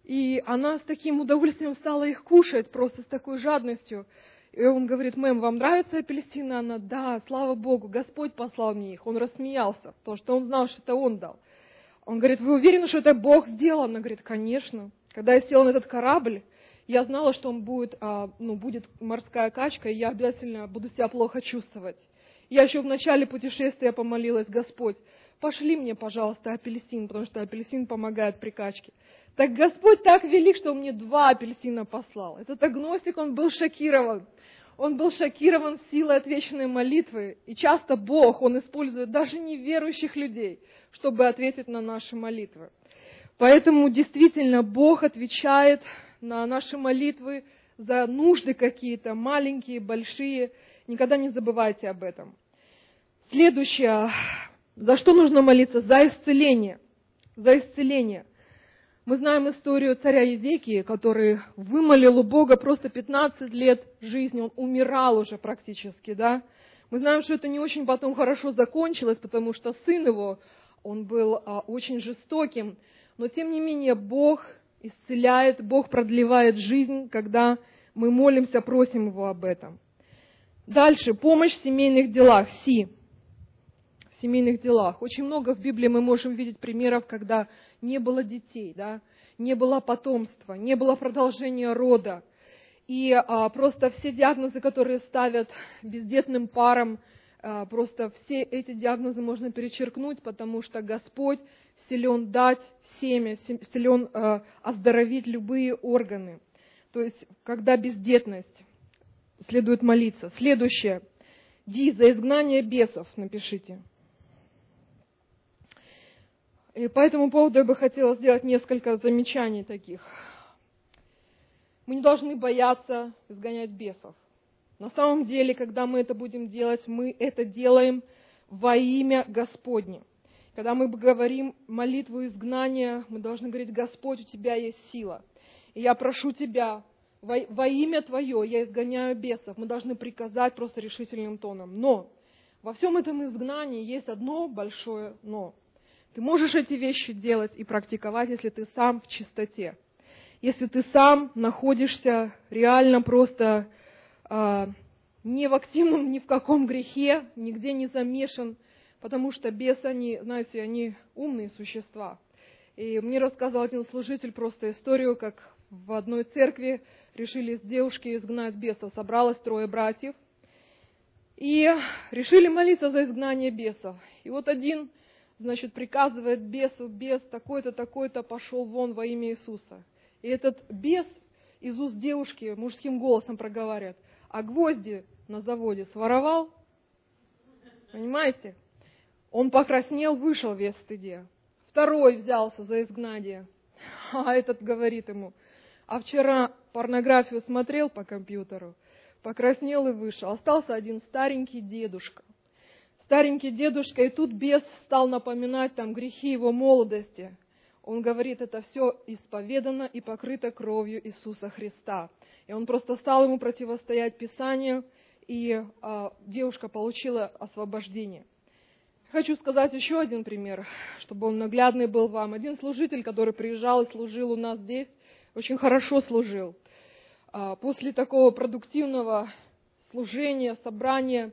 И она с таким удовольствием стала их кушать, просто с такой жадностью. И он говорит: мэм, вам нравятся апельсины? Она: да, слава Богу, Господь послал мне их. Он рассмеялся, потому что он знал, что это он дал. Он говорит: вы уверены, что это Бог сделал? Она говорит: конечно. Когда я села на этот корабль, я знала, что он будет, ну, будет морская качка, и я обязательно буду себя плохо чувствовать. Я еще в начале путешествия помолилась: Господь, пошли мне, пожалуйста, апельсин, потому что апельсин помогает при качке. Так Господь так велик, что он мне два апельсина послал. Этот агностик, он был шокирован. Он был шокирован силой отвеченной молитвы. И часто Бог, Он использует даже неверующих людей, чтобы ответить на наши молитвы. Поэтому действительно Бог отвечает на наши молитвы за нужды какие-то, маленькие, большие. Никогда не забывайте об этом. Следующее. За что нужно молиться? За исцеление. За исцеление. Мы знаем историю царя Езекии, который вымолил у Бога просто пятнадцать лет жизни, он умирал уже практически, да. Мы знаем, что это не очень потом хорошо закончилось, потому что сын его, он был а, очень жестоким, но тем не менее Бог исцеляет, Бог продлевает жизнь, когда мы молимся, просим Его об этом. Дальше, помощь в семейных делах, си. В семейных делах. Очень много в Библии мы можем видеть примеров, когда не было детей, да, не было потомства, не было продолжения рода. И а, просто все диагнозы, которые ставят бездетным парам, а, просто все эти диагнозы можно перечеркнуть, потому что Господь силен дать семя, силен а, оздоровить любые органы. То есть, когда бездетность, следует молиться. Следующее. Ди, за изгнание бесов, напишите. И по этому поводу я бы хотела сделать несколько замечаний таких. Мы не должны бояться изгонять бесов. На самом деле, когда мы это будем делать, мы это делаем во имя Господне. Когда мы говорим молитву изгнания, мы должны говорить: Господь, у Тебя есть сила. И я прошу Тебя, во, во имя Твое я изгоняю бесов. Мы должны приказать просто решительным тоном. Но во всем этом изгнании есть одно большое но. Ты можешь эти вещи делать и практиковать, если ты сам в чистоте. Если ты сам находишься реально просто э, не в активном ни в каком грехе, нигде не замешан, потому что бесы, они, знаете, они умные существа. И мне рассказывал один служитель просто историю, как в одной церкви решили с девушки изгнать бесов. Собралось трое братьев и решили молиться за изгнание бесов. И вот один, значит, приказывает бесу: бес такой-то, такой-то, пошел вон во имя Иисуса. И этот бес из уст девушки мужским голосом проговаривает: а гвозди на заводе своровал? Понимаете? Он покраснел, вышел весь в стыде. Второй взялся за изгнание. А этот говорит ему: а вчера порнографию смотрел по компьютеру, покраснел и вышел. Остался один старенький дедушка. Старенький дедушка, и тут бес стал напоминать там грехи его молодости. Он говорит: это все исповедано и покрыто кровью Иисуса Христа. И он просто стал ему противостоять Писанию, и а, девушка получила освобождение. Хочу сказать еще один пример, чтобы он наглядный был вам. Один служитель, который приезжал и служил у нас здесь, очень хорошо служил. А, после такого продуктивного служения, собрания,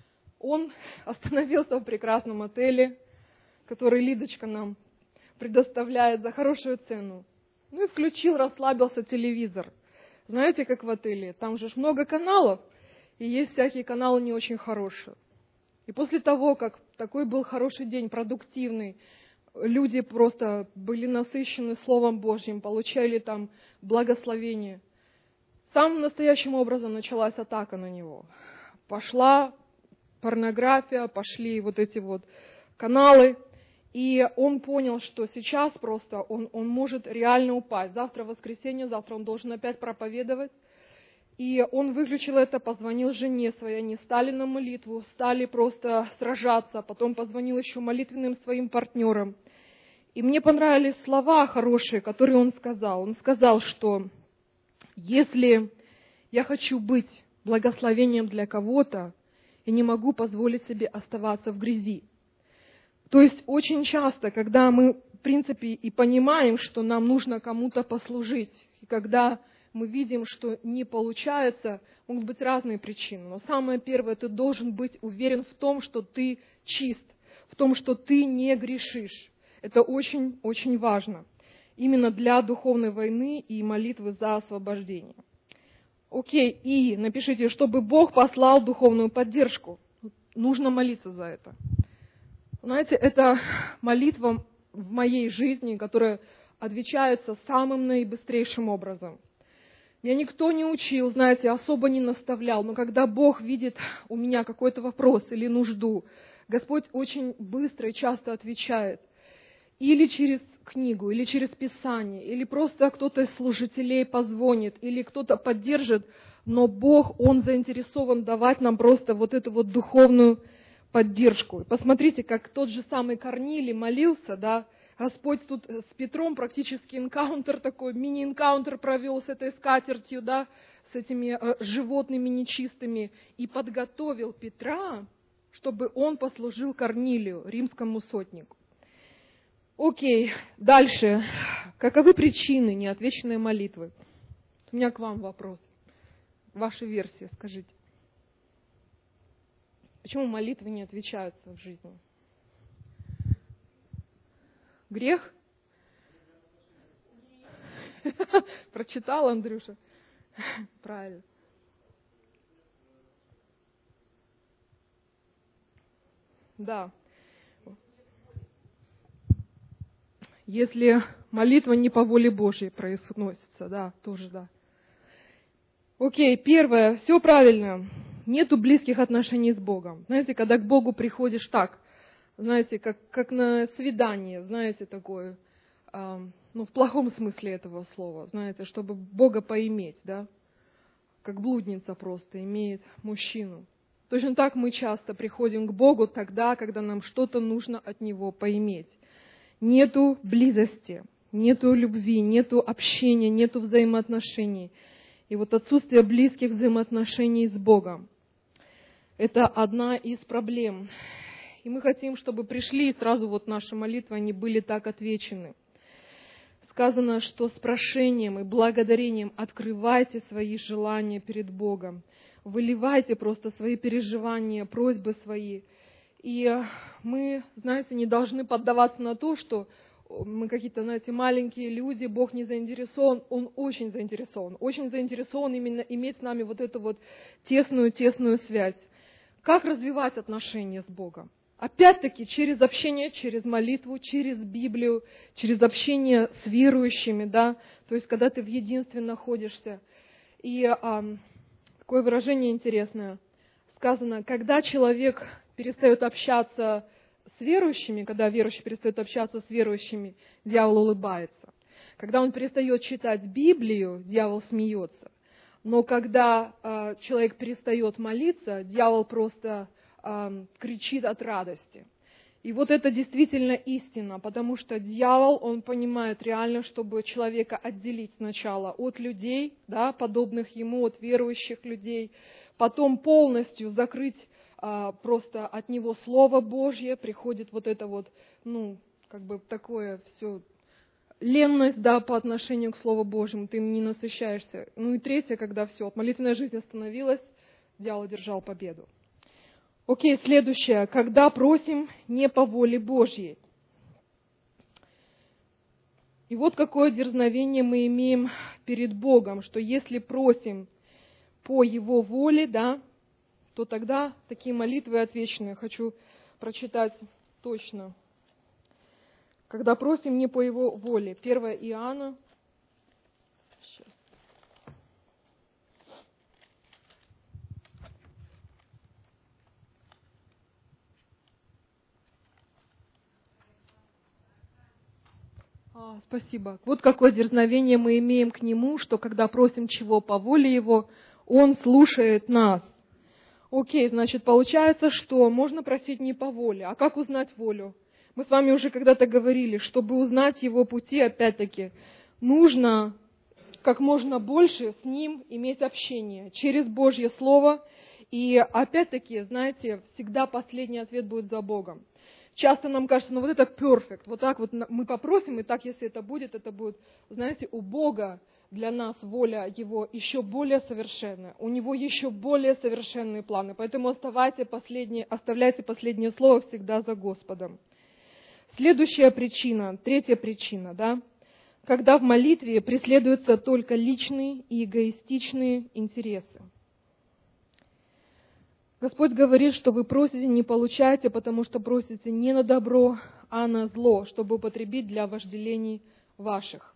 он остановился в прекрасном отеле, который Лидочка нам предоставляет за хорошую цену. Ну и включил, расслабился телевизор. Знаете, как в отеле? Там же много каналов, и есть всякие каналы не очень хорошие. И после того, как такой был хороший день, продуктивный, люди просто были насыщены Словом Божьим, получали там благословение, самым настоящим образом началась атака на него. Пошла порнография, пошли вот эти вот каналы, и он понял, что сейчас просто он, он может реально упасть. Завтра воскресенье, завтра он должен опять проповедовать. И он выключил это, позвонил жене своей, они стали на молитву, стали просто сражаться, потом позвонил еще молитвенным своим партнерам. И мне понравились слова хорошие, которые он сказал. Он сказал, что если я хочу быть благословением для кого-то, я не могу позволить себе оставаться в грязи. То есть очень часто, когда мы принципе, и понимаем, что нам нужно кому-то послужить. И когда мы видим, что не получается, могут быть разные причины. Но самое первое, ты должен быть уверен в том, что ты чист, в том, что ты не грешишь. Это очень-очень важно. Именно для духовной войны и молитвы за освобождение. Окей, и напишите, чтобы Бог послал духовную поддержку. Нужно молиться за это. Знаете, это молитва в моей жизни, которая отвечается самым наибыстрейшим образом. Меня никто не учил, знаете, особо не наставлял, но когда Бог видит у меня какой-то вопрос или нужду, Господь очень быстро и часто отвечает. Или через книгу, или через Писание, или просто кто-то из служителей позвонит, или кто-то поддержит, но Бог, Он заинтересован давать нам просто вот эту вот духовную поддержку. Посмотрите, как тот же самый Корнилий молился, да, Господь тут с Петром практически энкаунтер такой, мини-энкаунтер провел с этой скатертью, да, с этими э, животными нечистыми, и подготовил Петра, чтобы он послужил Корнилию, римскому сотнику. Окей, дальше. Каковы причины неотвеченной молитвы? У меня к вам вопрос. Ваши версии, скажите. Почему молитвы не отвечаются в жизни? Грех? Прочитал, Андрюша? Правильно. Да. Если молитва не по воле Божьей произносится, да, тоже да. Окей, первое, все правильно. Нету близких отношений с Богом. Знаете, когда к Богу приходишь так, знаете, как, как на свидание, знаете, такое, э, ну, в плохом смысле этого слова, знаете, чтобы Бога поиметь, да, как блудница просто имеет мужчину. Точно так мы часто приходим к Богу тогда, когда нам что-то нужно от Него поиметь. Нету близости, нету любви, нету общения, нету взаимоотношений. И вот отсутствие близких взаимоотношений с Богом – это одна из проблем. И мы хотим, чтобы пришли, и сразу вот наши молитвы, они были так отвечены. Сказано, что с прошением и благодарением открывайте свои желания перед Богом. Выливайте просто свои переживания, просьбы свои. И мы, знаете, не должны поддаваться на то, что мы какие-то, знаете, маленькие люди, Бог не заинтересован, Он очень заинтересован, очень заинтересован именно иметь с нами вот эту вот тесную-тесную связь. Как развивать отношения с Богом? Опять-таки через общение, через молитву, через Библию, через общение с верующими, да, то есть когда ты в единстве находишься. И а, такое выражение интересное. Сказано, когда человек перестает общаться с верующими, когда верующий перестает общаться с верующими, дьявол улыбается. Когда он перестает читать Библию, дьявол смеется. Но когда э, человек перестает молиться, дьявол просто э, кричит от радости. И вот это действительно истина, потому что дьявол, он понимает реально, чтобы человека отделить сначала от людей, да, подобных ему, от верующих людей, потом полностью закрыть просто от него Слово Божье, приходит вот это вот, ну, как бы такое все, ленность, да, по отношению к Слову Божьему, ты им не насыщаешься. Ну и третье, когда все, молитвенная жизнь остановилась, дьявол одержал победу. Окей, следующее, когда просим не по воле Божьей. И вот какое дерзновение мы имеем перед Богом, что если просим по Его воле, да, то тогда такие молитвы отвечные. Хочу прочитать точно. Когда просим не по Его воле. первое Иоанна. Сейчас. А, спасибо. Вот какое дерзновение мы имеем к Нему, что когда просим чего по воле Его, Он слушает нас. Окей, значит, получается, что можно просить не по воле. А как узнать волю? Мы с вами уже когда-то говорили, чтобы узнать Его пути, опять-таки, нужно как можно больше с Ним иметь общение через Божье Слово. И опять-таки, знаете, всегда последний ответ будет за Богом. Часто нам кажется, ну вот это перфект, вот так вот мы попросим, и так, если это будет, это будет. Знаете, у Бога для нас воля Его еще более совершенная, у Него еще более совершенные планы, поэтому оставайте последнее, оставляйте последнее слово всегда за Господом. Следующая причина, третья причина, да, когда в молитве преследуются только личные и эгоистичные интересы. Господь говорит, что вы просите, не получаете, потому что просите не на добро, а на зло, чтобы употребить для вожделений ваших.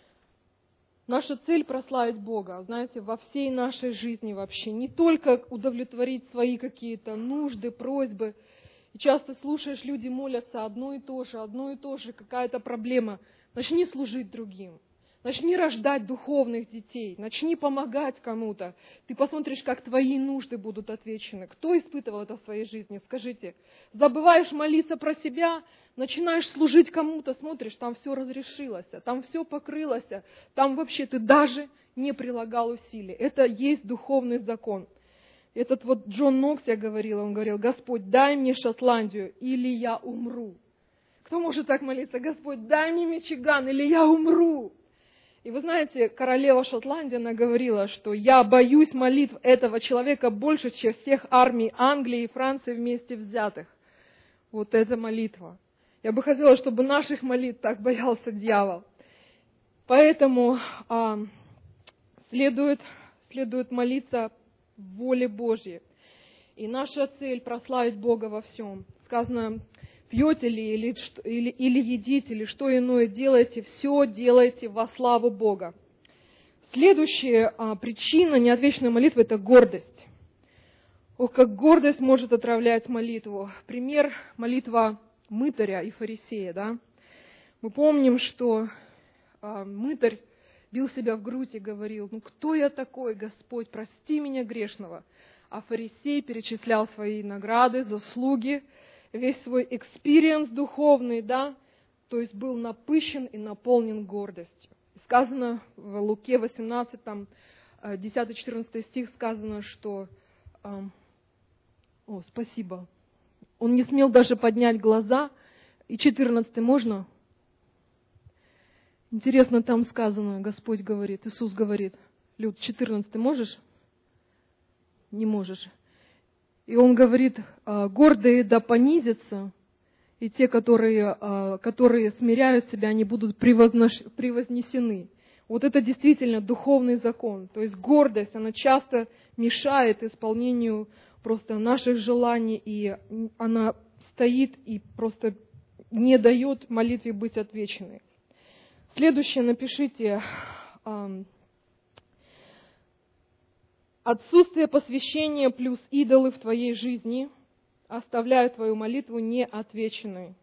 Наша цель — прославить Бога, знаете, во всей нашей жизни вообще. Не только удовлетворить свои какие-то нужды, просьбы. И часто слушаешь, люди молятся одно и то же, одно и то же, какая-то проблема. Начни служить другим. Начни рождать духовных детей, начни помогать кому-то. Ты посмотришь, как твои нужды будут отвечены. Кто испытывал это в своей жизни? Скажите. Забываешь молиться про себя, начинаешь служить кому-то, смотришь, там все разрешилось, там все покрылось, там вообще ты даже не прилагал усилий. Это есть духовный закон. Этот вот Джон Нокс, я говорила, он говорил: Господь, дай мне Шотландию, или я умру. Кто может так молиться? Господь, дай мне Мичиган, или я умру. И вы знаете, королева Шотландии, она говорила, что я боюсь молитв этого человека больше, чем всех армий Англии и Франции вместе взятых. Вот эта молитва. Я бы хотела, чтобы наших молитв так боялся дьявол. Поэтому а, следует, следует молиться в воле Божьей. И наша цель — прославить Бога во всем. Сказано: пьете ли или, или, или едите, или что иное делаете, все делайте во славу Бога. Следующая а, причина неотвеченной молитвы — это гордость. Ох, как гордость может отравлять молитву. Пример — молитва мытаря и фарисея. Да? Мы помним, что а, мытарь бил себя в грудь и говорил: ну кто я такой, Господь, прости меня грешного. А фарисей перечислял свои награды, заслуги, весь свой экспириенс духовный, да, то есть был напыщен и наполнен гордостью. Сказано в Луке восемнадцать, там, десятый-четырнадцатый стих сказано, что, э, о, спасибо, он не смел даже поднять глаза, и четырнадцатый можно? Интересно, там сказано, Господь говорит, Иисус говорит: Люд, четырнадцатый можешь? Не можешь. И он говорит: гордые да понизятся, и те, которые, которые смиряют себя, они будут превознесены. Вот это действительно духовный закон. То есть гордость, она часто мешает исполнению просто наших желаний, и она стоит и просто не дает молитве быть отвеченной. Следующее напишите. Отсутствие посвящения плюс идолы в твоей жизни оставляют твою молитву неотвеченной.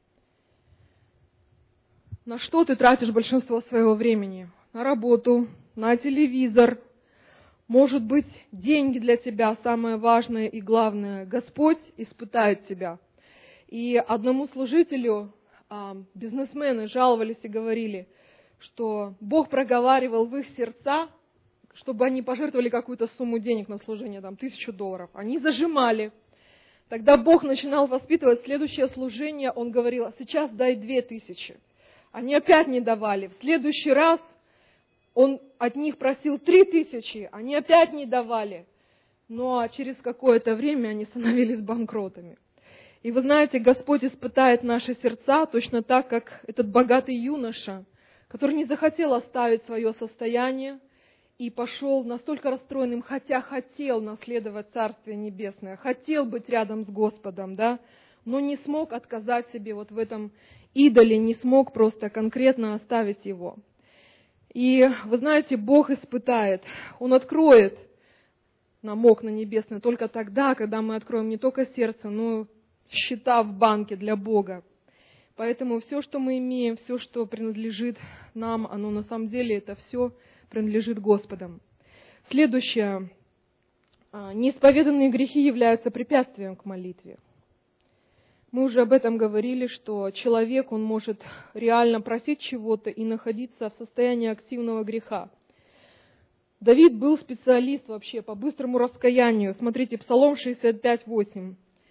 На что ты тратишь большинство своего времени? На работу, на телевизор. Может быть, деньги для тебя самое важное и главное. Господь испытает тебя. И одному служителю бизнесмены жаловались и говорили, что Бог проговаривал в их сердца, чтобы они пожертвовали какую-то сумму денег на служение, там, тысячу долларов. Они зажимали. Тогда Бог начинал воспитывать следующее служение. Он говорил: сейчас дай две тысячи. Они опять не давали. В следующий раз он от них просил три тысячи. Они опять не давали. Ну а через какое-то время они становились банкротами. И вы знаете, Господь испытает наши сердца точно так, как этот богатый юноша, который не захотел оставить свое состояние, и пошел настолько расстроенным, хотя хотел наследовать Царствие Небесное, хотел быть рядом с Господом, да, но не смог отказать себе вот в этом идоле, не смог просто конкретно оставить его. И вы знаете, Бог испытает, Он откроет нам окна небесные только тогда, когда мы откроем не только сердце, но и счета в банке для Бога. Поэтому все, что мы имеем, все, что принадлежит нам, оно на самом деле это все принадлежит Господом. Следующее. Неисповеданные грехи являются препятствием к молитве. Мы уже об этом говорили, что человек, он может реально просить чего-то и находиться в состоянии активного греха. Давид был специалист вообще по быстрому раскаянию. Смотрите, Псалом шестьдесят пять, восемь.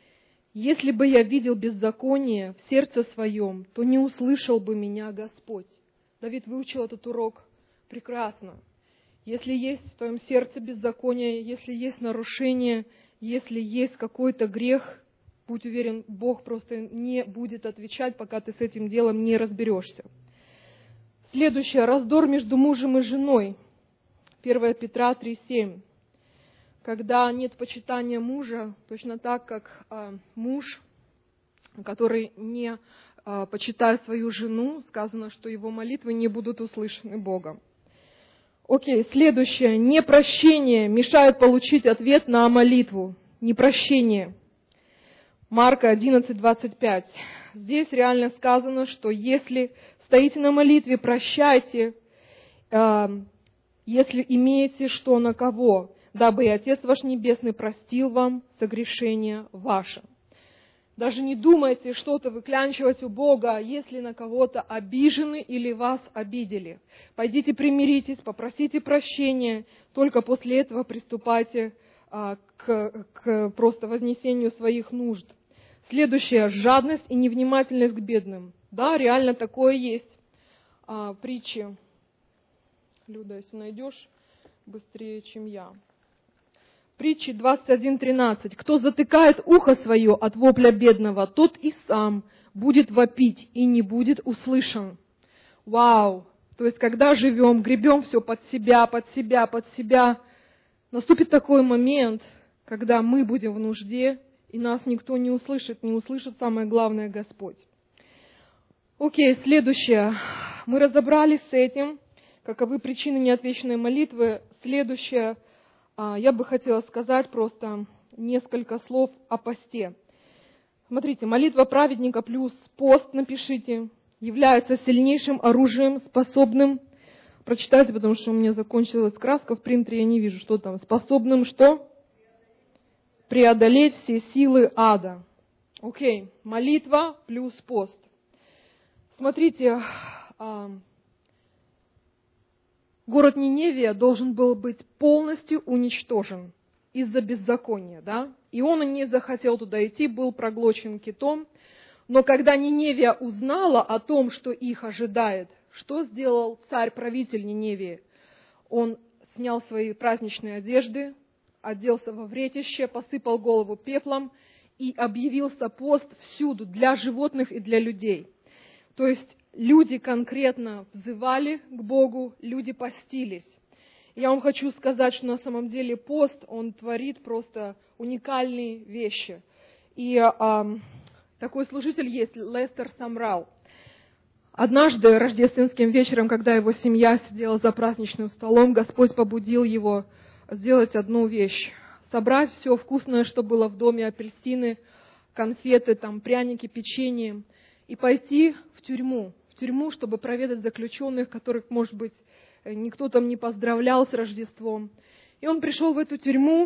Если бы я видел беззаконие в сердце своем, то не услышал бы меня Господь. Давид выучил этот урок прекрасно. Если есть в твоем сердце беззаконие, если есть нарушение, если есть какой-то грех, будь уверен, Бог просто не будет отвечать, пока ты с этим делом не разберешься. Следующее. Раздор между мужем и женой. первое Петра три семь. Когда нет почитания мужа, точно так, как а, муж, который не а, почитает свою жену, сказано, что его молитвы не будут услышаны Богом. Окей, следующее. Непрощение мешает получить ответ на молитву. Непрощение. Марка одиннадцать двадцать пять. Здесь реально сказано, что если стоите на молитве, прощайте, э, если имеете что на кого, дабы и Отец ваш Небесный простил вам согрешения ваши. Даже не думайте что-то выклянчивать у Бога, если на кого-то обижены или вас обидели. Пойдите примиритесь, попросите прощения, только после этого приступайте а, к, к просто вознесению своих нужд. Следующее – жадность и невнимательность к бедным. Да, реально такое есть. А, притчи. Люда, если найдешь, быстрее, чем я. Притчи двадцать один тринадцать. Кто затыкает ухо свое от вопля бедного, тот и сам будет вопить и не будет услышан. Вау! То есть, когда живем, гребем все под себя, под себя, под себя, наступит такой момент, когда мы будем в нужде, и нас никто не услышит, не услышит самое главное Господь. Окей, следующее. Мы разобрались с этим, каковы причины неотвеченной молитвы. Следующее. Я бы хотела сказать просто несколько слов о посте. Смотрите, молитва праведника плюс пост, напишите, является сильнейшим оружием, способным, прочитайте, потому что у меня закончилась краска в принтере, я не вижу, что там, способным что? Преодолеть все силы ада. Окей, молитва плюс пост. Смотрите, город Ниневия должен был быть полностью уничтожен из-за беззакония, да? Иона не захотел туда идти, был проглочен китом. Но когда Ниневия узнала о том, что их ожидает, что сделал царь-правитель Ниневии? Он снял свои праздничные одежды, оделся во вретище, посыпал голову пеплом и объявился пост всюду, для животных и для людей. То есть люди конкретно взывали к Богу, люди постились. Я вам хочу сказать, что на самом деле пост, он творит просто уникальные вещи. И а, такой служитель есть, Лестер Самрал. Однажды, рождественским вечером, когда его семья сидела за праздничным столом, Господь побудил его сделать одну вещь. Собрать все вкусное, что было в доме, апельсины, конфеты, там, пряники, печенье, и пойти в тюрьму. В тюрьму, чтобы проведать заключенных, которых, может быть, никто там не поздравлял с Рождеством. И он пришел в эту тюрьму,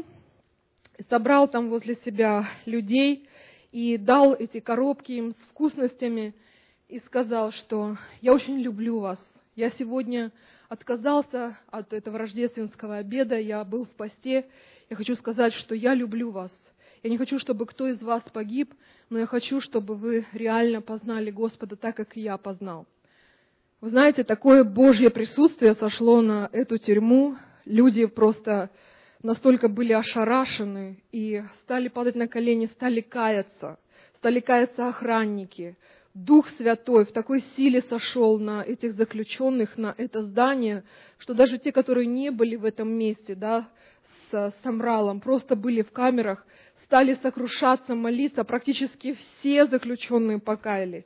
собрал там возле себя людей и дал эти коробки им с вкусностями и сказал, что «я очень люблю вас. Я сегодня отказался от этого рождественского обеда, я был в посте. Я хочу сказать, что я люблю вас. Я не хочу, чтобы кто из вас погиб, но я хочу, чтобы вы реально познали Господа так, как и я познал». Вы знаете, такое Божье присутствие сошло на эту тюрьму. Люди просто настолько были ошарашены и стали падать на колени, стали каяться, стали каяться охранники. Дух Святой в такой силе сошел на этих заключенных, на это здание, что даже те, которые не были в этом месте, да, с Самралом, просто были в камерах, стали сокрушаться, молиться, практически все заключенные покаялись.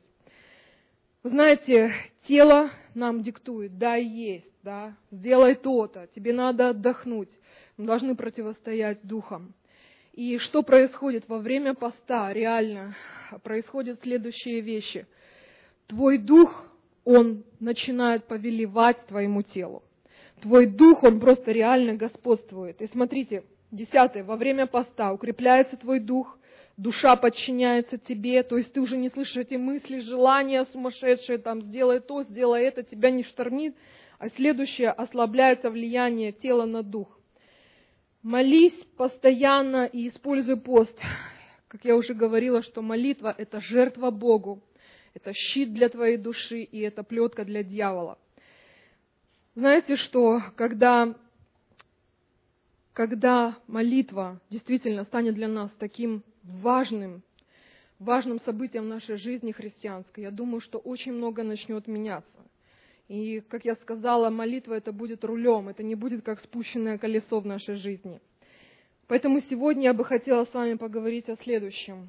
Вы знаете, тело нам диктует, дай есть, да, сделай то-то, тебе надо отдохнуть. Мы должны противостоять духам. И что происходит во время поста? Реально происходят следующие вещи. Твой дух, он начинает повелевать твоему телу. Твой дух, он просто реально господствует. И смотрите, десятое, во время поста укрепляется твой дух, душа подчиняется тебе, то есть ты уже не слышишь эти мысли, желания сумасшедшие, там, сделай то, сделай это, тебя не штормит, а следующее, ослабляется влияние тела на дух. Молись постоянно и используй пост. как я уже говорила, что молитва — это жертва Богу, это щит для твоей души и это плетка для дьявола. Знаете, что когда, когда молитва действительно станет для нас таким важным, важным событием в нашей жизни христианской, я думаю, что очень много начнет меняться. И, как я сказала, молитва это будет рулем, это не будет как спущенное колесо в нашей жизни. Поэтому сегодня я бы хотела с вами поговорить о следующем.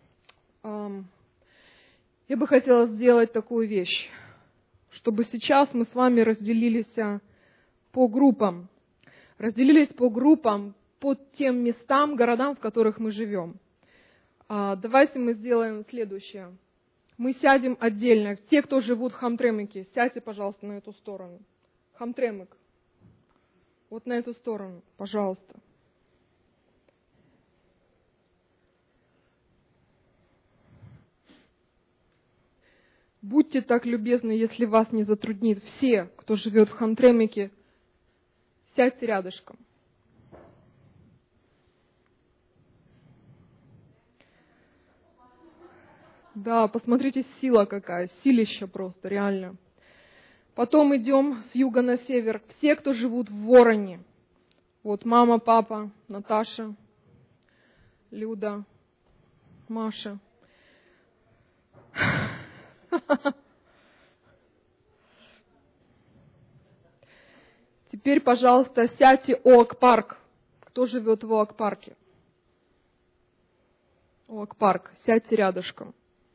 Я бы хотела сделать такую вещь, чтобы сейчас мы с вами разделились по группам. Разделились по группам, по тем местам, городам, в которых мы живем. Давайте мы сделаем следующее. Мы сядем отдельно. Те, кто живут в Хамтремыке, сядьте, пожалуйста, на эту сторону. Хамтремык. Вот на эту сторону, пожалуйста. Будьте так любезны, если вас не затруднит. Все, кто живет в Хамтремыке, сядьте рядышком. Да, посмотрите, сила какая, силища просто, реально. Потом идем с юга на север. Все, кто живут в Вороне. Вот мама, папа, Наташа, Люда, Маша. Теперь, пожалуйста, сядьте Оак-парк. Кто живет в Оак-парке? Оак-парк. Сядьте рядышком.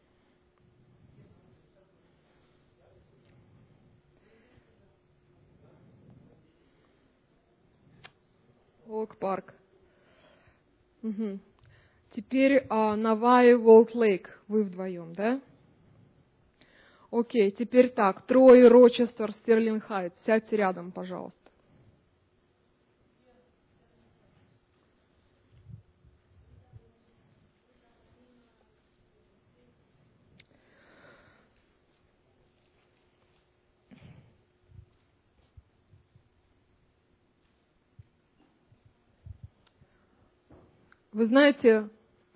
Оак-парк. Угу. Теперь а, Навай, Волт-Лейк. Вы вдвоем, да? Окей, теперь так. Трой, Рочестер, Стерлинг-Хайтс. Сядьте рядом, пожалуйста. Вы знаете,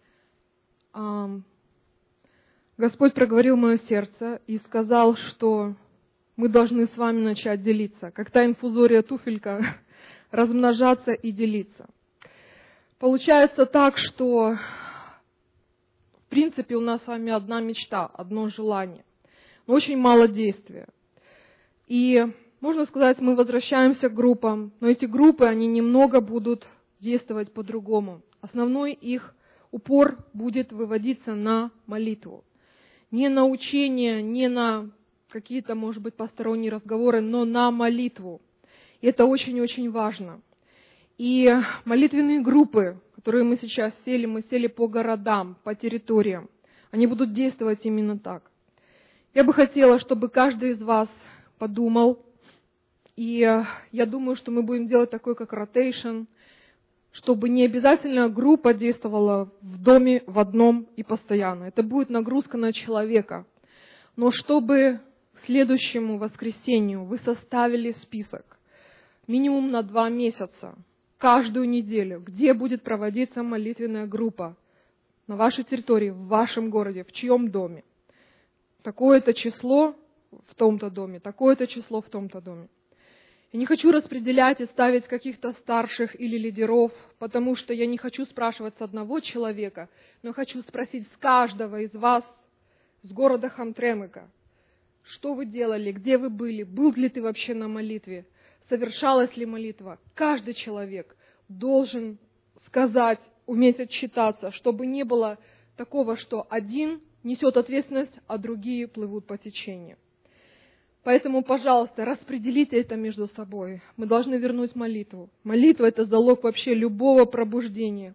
Господь проговорил мое сердце и сказал, что мы должны с вами начать делиться, как та инфузория туфелька, размножаться и делиться. Получается так, что в принципе у нас с вами одна мечта, одно желание, но очень мало действия. И можно сказать, мы возвращаемся к группам, но эти группы, они немного будут действовать по-другому. Основной их упор будет выводиться на молитву. Не на учение, не на какие-то, может быть, посторонние разговоры, но на молитву. И это очень-очень важно. И молитвенные группы, которые мы сейчас сели, мы сели по городам, по территориям, они будут действовать именно так. Я бы хотела, чтобы каждый из вас подумал, и я думаю, что мы будем делать такой, как ротейшн, чтобы не обязательно группа действовала в доме в одном и постоянно. Это будет нагрузка на человека. Но чтобы к следующему воскресенью вы составили список минимум на два месяца, каждую неделю, где будет проводиться молитвенная группа на вашей территории, в вашем городе, в чьем доме. Такое-то число в том-то доме, такое-то число в том-то доме. Я не хочу распределять и ставить каких-то старших или лидеров, потому что я не хочу спрашивать с одного человека, но хочу спросить с каждого из вас, с города Хамтремыка, что вы делали, где вы были, был ли ты вообще на молитве, совершалась ли молитва. Каждый человек должен сказать, уметь отчитаться, чтобы не было такого, что один несет ответственность, а другие плывут по течению. Поэтому, пожалуйста, распределите это между собой. Мы должны вернуть молитву. Молитва – это залог вообще любого пробуждения.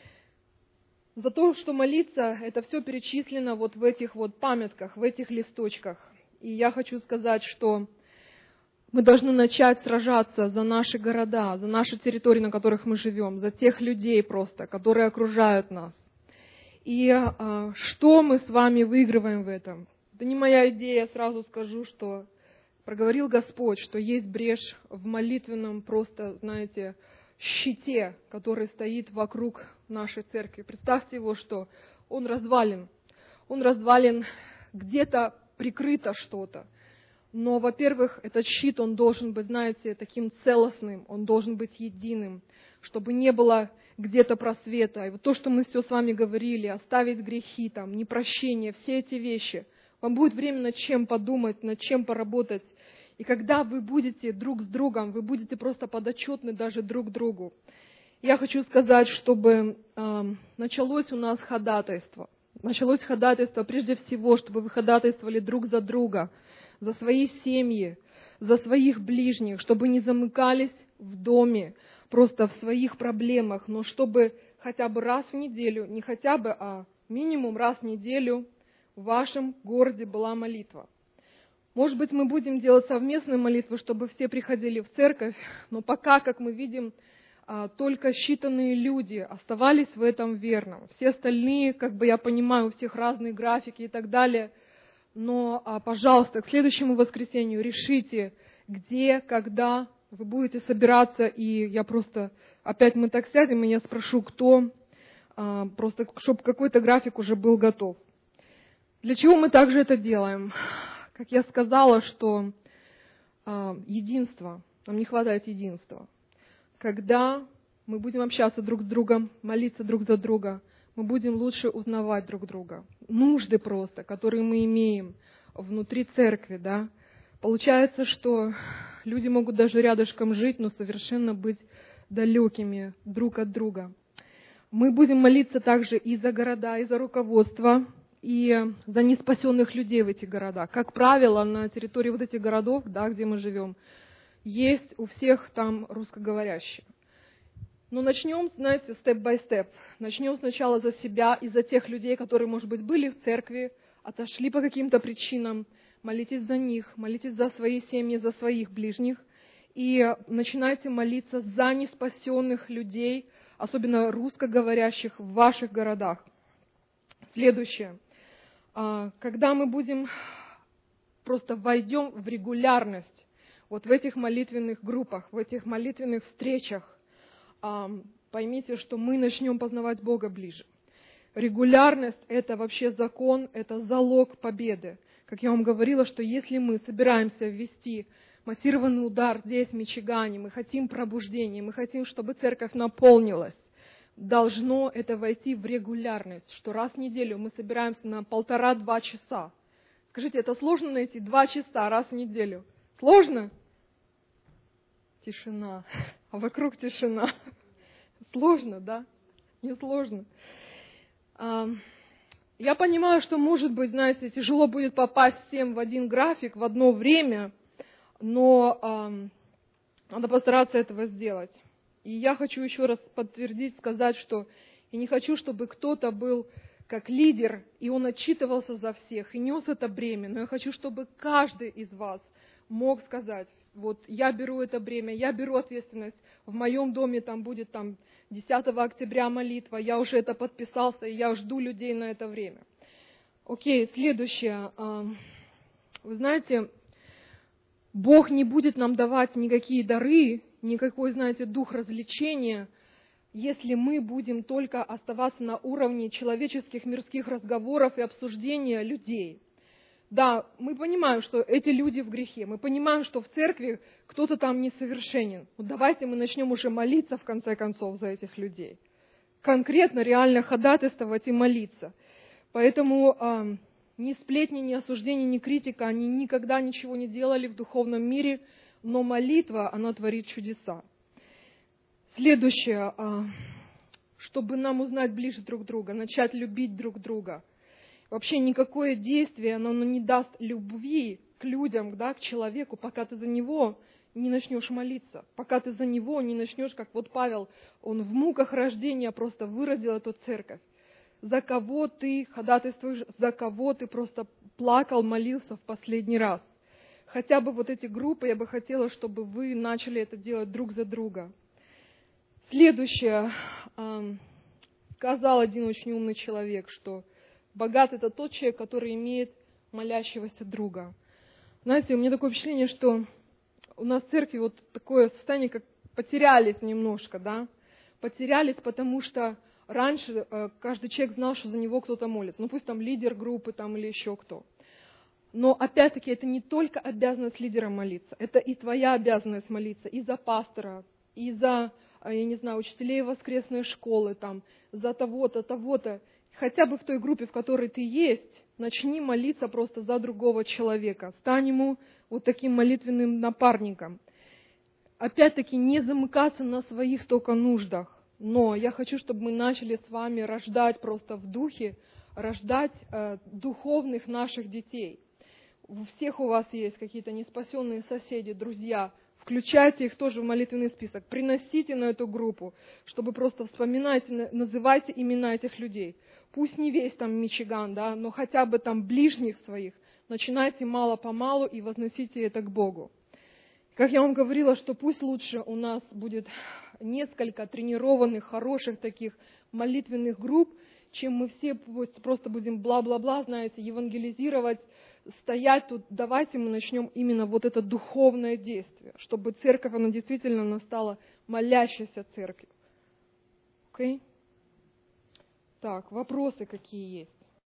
За то, что молиться, это все перечислено вот в этих вот памятках, в этих листочках. И я хочу сказать, что мы должны начать сражаться за наши города, за наши территории, на которых мы живем, за тех людей просто, которые окружают нас. И а, что мы с вами выигрываем в этом? Это не моя идея, я сразу скажу, что проговорил Господь, что есть брешь в молитвенном просто, знаете, щите, который стоит вокруг нашей церкви. Представьте его, что он развален. Он развален, где-то прикрыто что-то. Но, во-первых, этот щит, он должен быть, знаете, таким целостным, он должен быть единым, чтобы не было где-то просвета. И вот то, что мы все с вами говорили, оставить грехи, там, непрощение, все эти вещи, вам будет время над чем подумать, над чем поработать. И когда вы будете друг с другом, вы будете просто подотчетны даже друг другу. Я хочу сказать, чтобы э, началось у нас ходатайство. Началось ходатайство прежде всего, чтобы вы ходатайствовали друг за друга, за свои семьи, за своих ближних, чтобы не замыкались в доме, просто в своих проблемах, но чтобы хотя бы раз в неделю, не хотя бы, а минимум раз в неделю в вашем городе была молитва. Может быть, мы будем делать совместные молитвы, чтобы все приходили в церковь, но пока, как мы видим, только считанные люди оставались в этом верном. Все остальные, как бы я понимаю, у всех разные графики и так далее. Но, пожалуйста, к следующему воскресенью решите, где, когда вы будете собираться. И я просто, опять мы так сядем, и я спрошу, кто, просто чтобы какой-то график уже был готов. Для чего мы также это делаем? Как я сказала, что единство, нам не хватает единства. Когда мы будем общаться друг с другом, молиться друг за друга, мы будем лучше узнавать друг друга. Нужды просто, которые мы имеем внутри церкви, да. Получается, что люди могут даже рядышком жить, но совершенно быть далекими друг от друга. Мы будем молиться также и за города, и за руководство, и за неспасенных людей в этих городах. Как правило, на территории вот этих городов, да, где мы живем, есть у всех там русскоговорящие. Но начнем, знаете, степ-бай-степ. Начнем сначала за себя и за тех людей, которые, может быть, были в церкви, отошли по каким-то причинам. Молитесь за них, молитесь за свои семьи, за своих ближних. И начинайте молиться за неспасенных людей, особенно русскоговорящих в ваших городах. Следующее. Когда мы будем просто войдем в регулярность, вот в этих молитвенных группах, в этих молитвенных встречах, поймите, что мы начнем познавать Бога ближе. Регулярность – это вообще закон, это залог победы. Как я вам говорила, что если мы собираемся ввести массированный удар здесь, в Мичигане, мы хотим пробуждения, мы хотим, чтобы церковь наполнилась, должно это войти в регулярность, что раз в неделю мы собираемся на полтора-два часа. Скажите, это сложно найти два часа раз в неделю? Сложно? Тишина. А вокруг тишина. Сложно, да? Не сложно. Я понимаю, что, может быть, знаете, тяжело будет попасть всем в один график, в одно время, но надо постараться этого сделать. И я хочу еще раз подтвердить, сказать, что я не хочу, чтобы кто-то был как лидер, и он отчитывался за всех, и нес это бремя, но я хочу, чтобы каждый из вас мог сказать, вот я беру это бремя, я беру ответственность, в моем доме там будет там десятого октября молитва, я уже это подписался, и я жду людей на это время. Окей, следующее. Вы знаете, Бог не будет нам давать никакие дары, никакой, знаете, дух развлечения, если мы будем только оставаться на уровне человеческих мирских разговоров и обсуждения людей. Да, мы понимаем, что эти люди в грехе, мы понимаем, что в церкви кто-то там несовершенен. Ну, давайте мы начнем уже молиться, в конце концов, за этих людей. Конкретно, реально ходатайствовать и молиться. Поэтому э, ни сплетни, ни осуждения, ни критика, они никогда ничего не делали в духовном мире, но молитва, она творит чудеса. Следующее, э, чтобы нам узнать ближе друг друга, начать любить друг друга. Вообще никакое действие, оно не даст любви к людям, да, к человеку, пока ты за него не начнешь молиться, пока ты за него не начнешь, как вот Павел, он в муках рождения просто выразил эту церковь. За кого ты ходатайствуешь, за кого ты просто плакал, молился в последний раз. Хотя бы вот эти группы, я бы хотела, чтобы вы начали это делать друг за друга. Следующее. Сказал один очень умный человек, что богат – это тот человек, который имеет молящегося друга. Знаете, у меня такое впечатление, что у нас в церкви вот такое состояние, как потерялись немножко, да? Потерялись, потому что раньше э, каждый человек знал, что за него кто-то молится. Ну пусть там лидер группы там, или еще кто. Но опять-таки это не только обязанность лидера молиться, это и твоя обязанность молиться и за пастора, и за, я не знаю, учителей воскресной школы, там, за того-то, того-то. Хотя бы в той группе, в которой ты есть, начни молиться просто за другого человека. Стань ему вот таким молитвенным напарником. Опять-таки не замыкаться на своих только нуждах. Но я хочу, чтобы мы начали с вами рождать просто в духе, рождать э, духовных наших детей. У всех у вас есть какие-то неспасенные соседи, друзья. Включайте их тоже в молитвенный список. Приносите на эту группу, чтобы просто вспоминайте, называйте имена этих людей. Пусть не весь там Мичиган, да, но хотя бы там ближних своих. Начинайте мало-помалу и возносите это к Богу. Как я вам говорила, что пусть лучше у нас будет несколько тренированных, хороших таких молитвенных групп, чем мы все просто будем бла-бла-бла, знаете, евангелизировать, стоять тут. Давайте мы начнем именно вот это духовное действие, чтобы церковь, она действительно она стала молящейся церковью. Окей? Так, вопросы какие есть?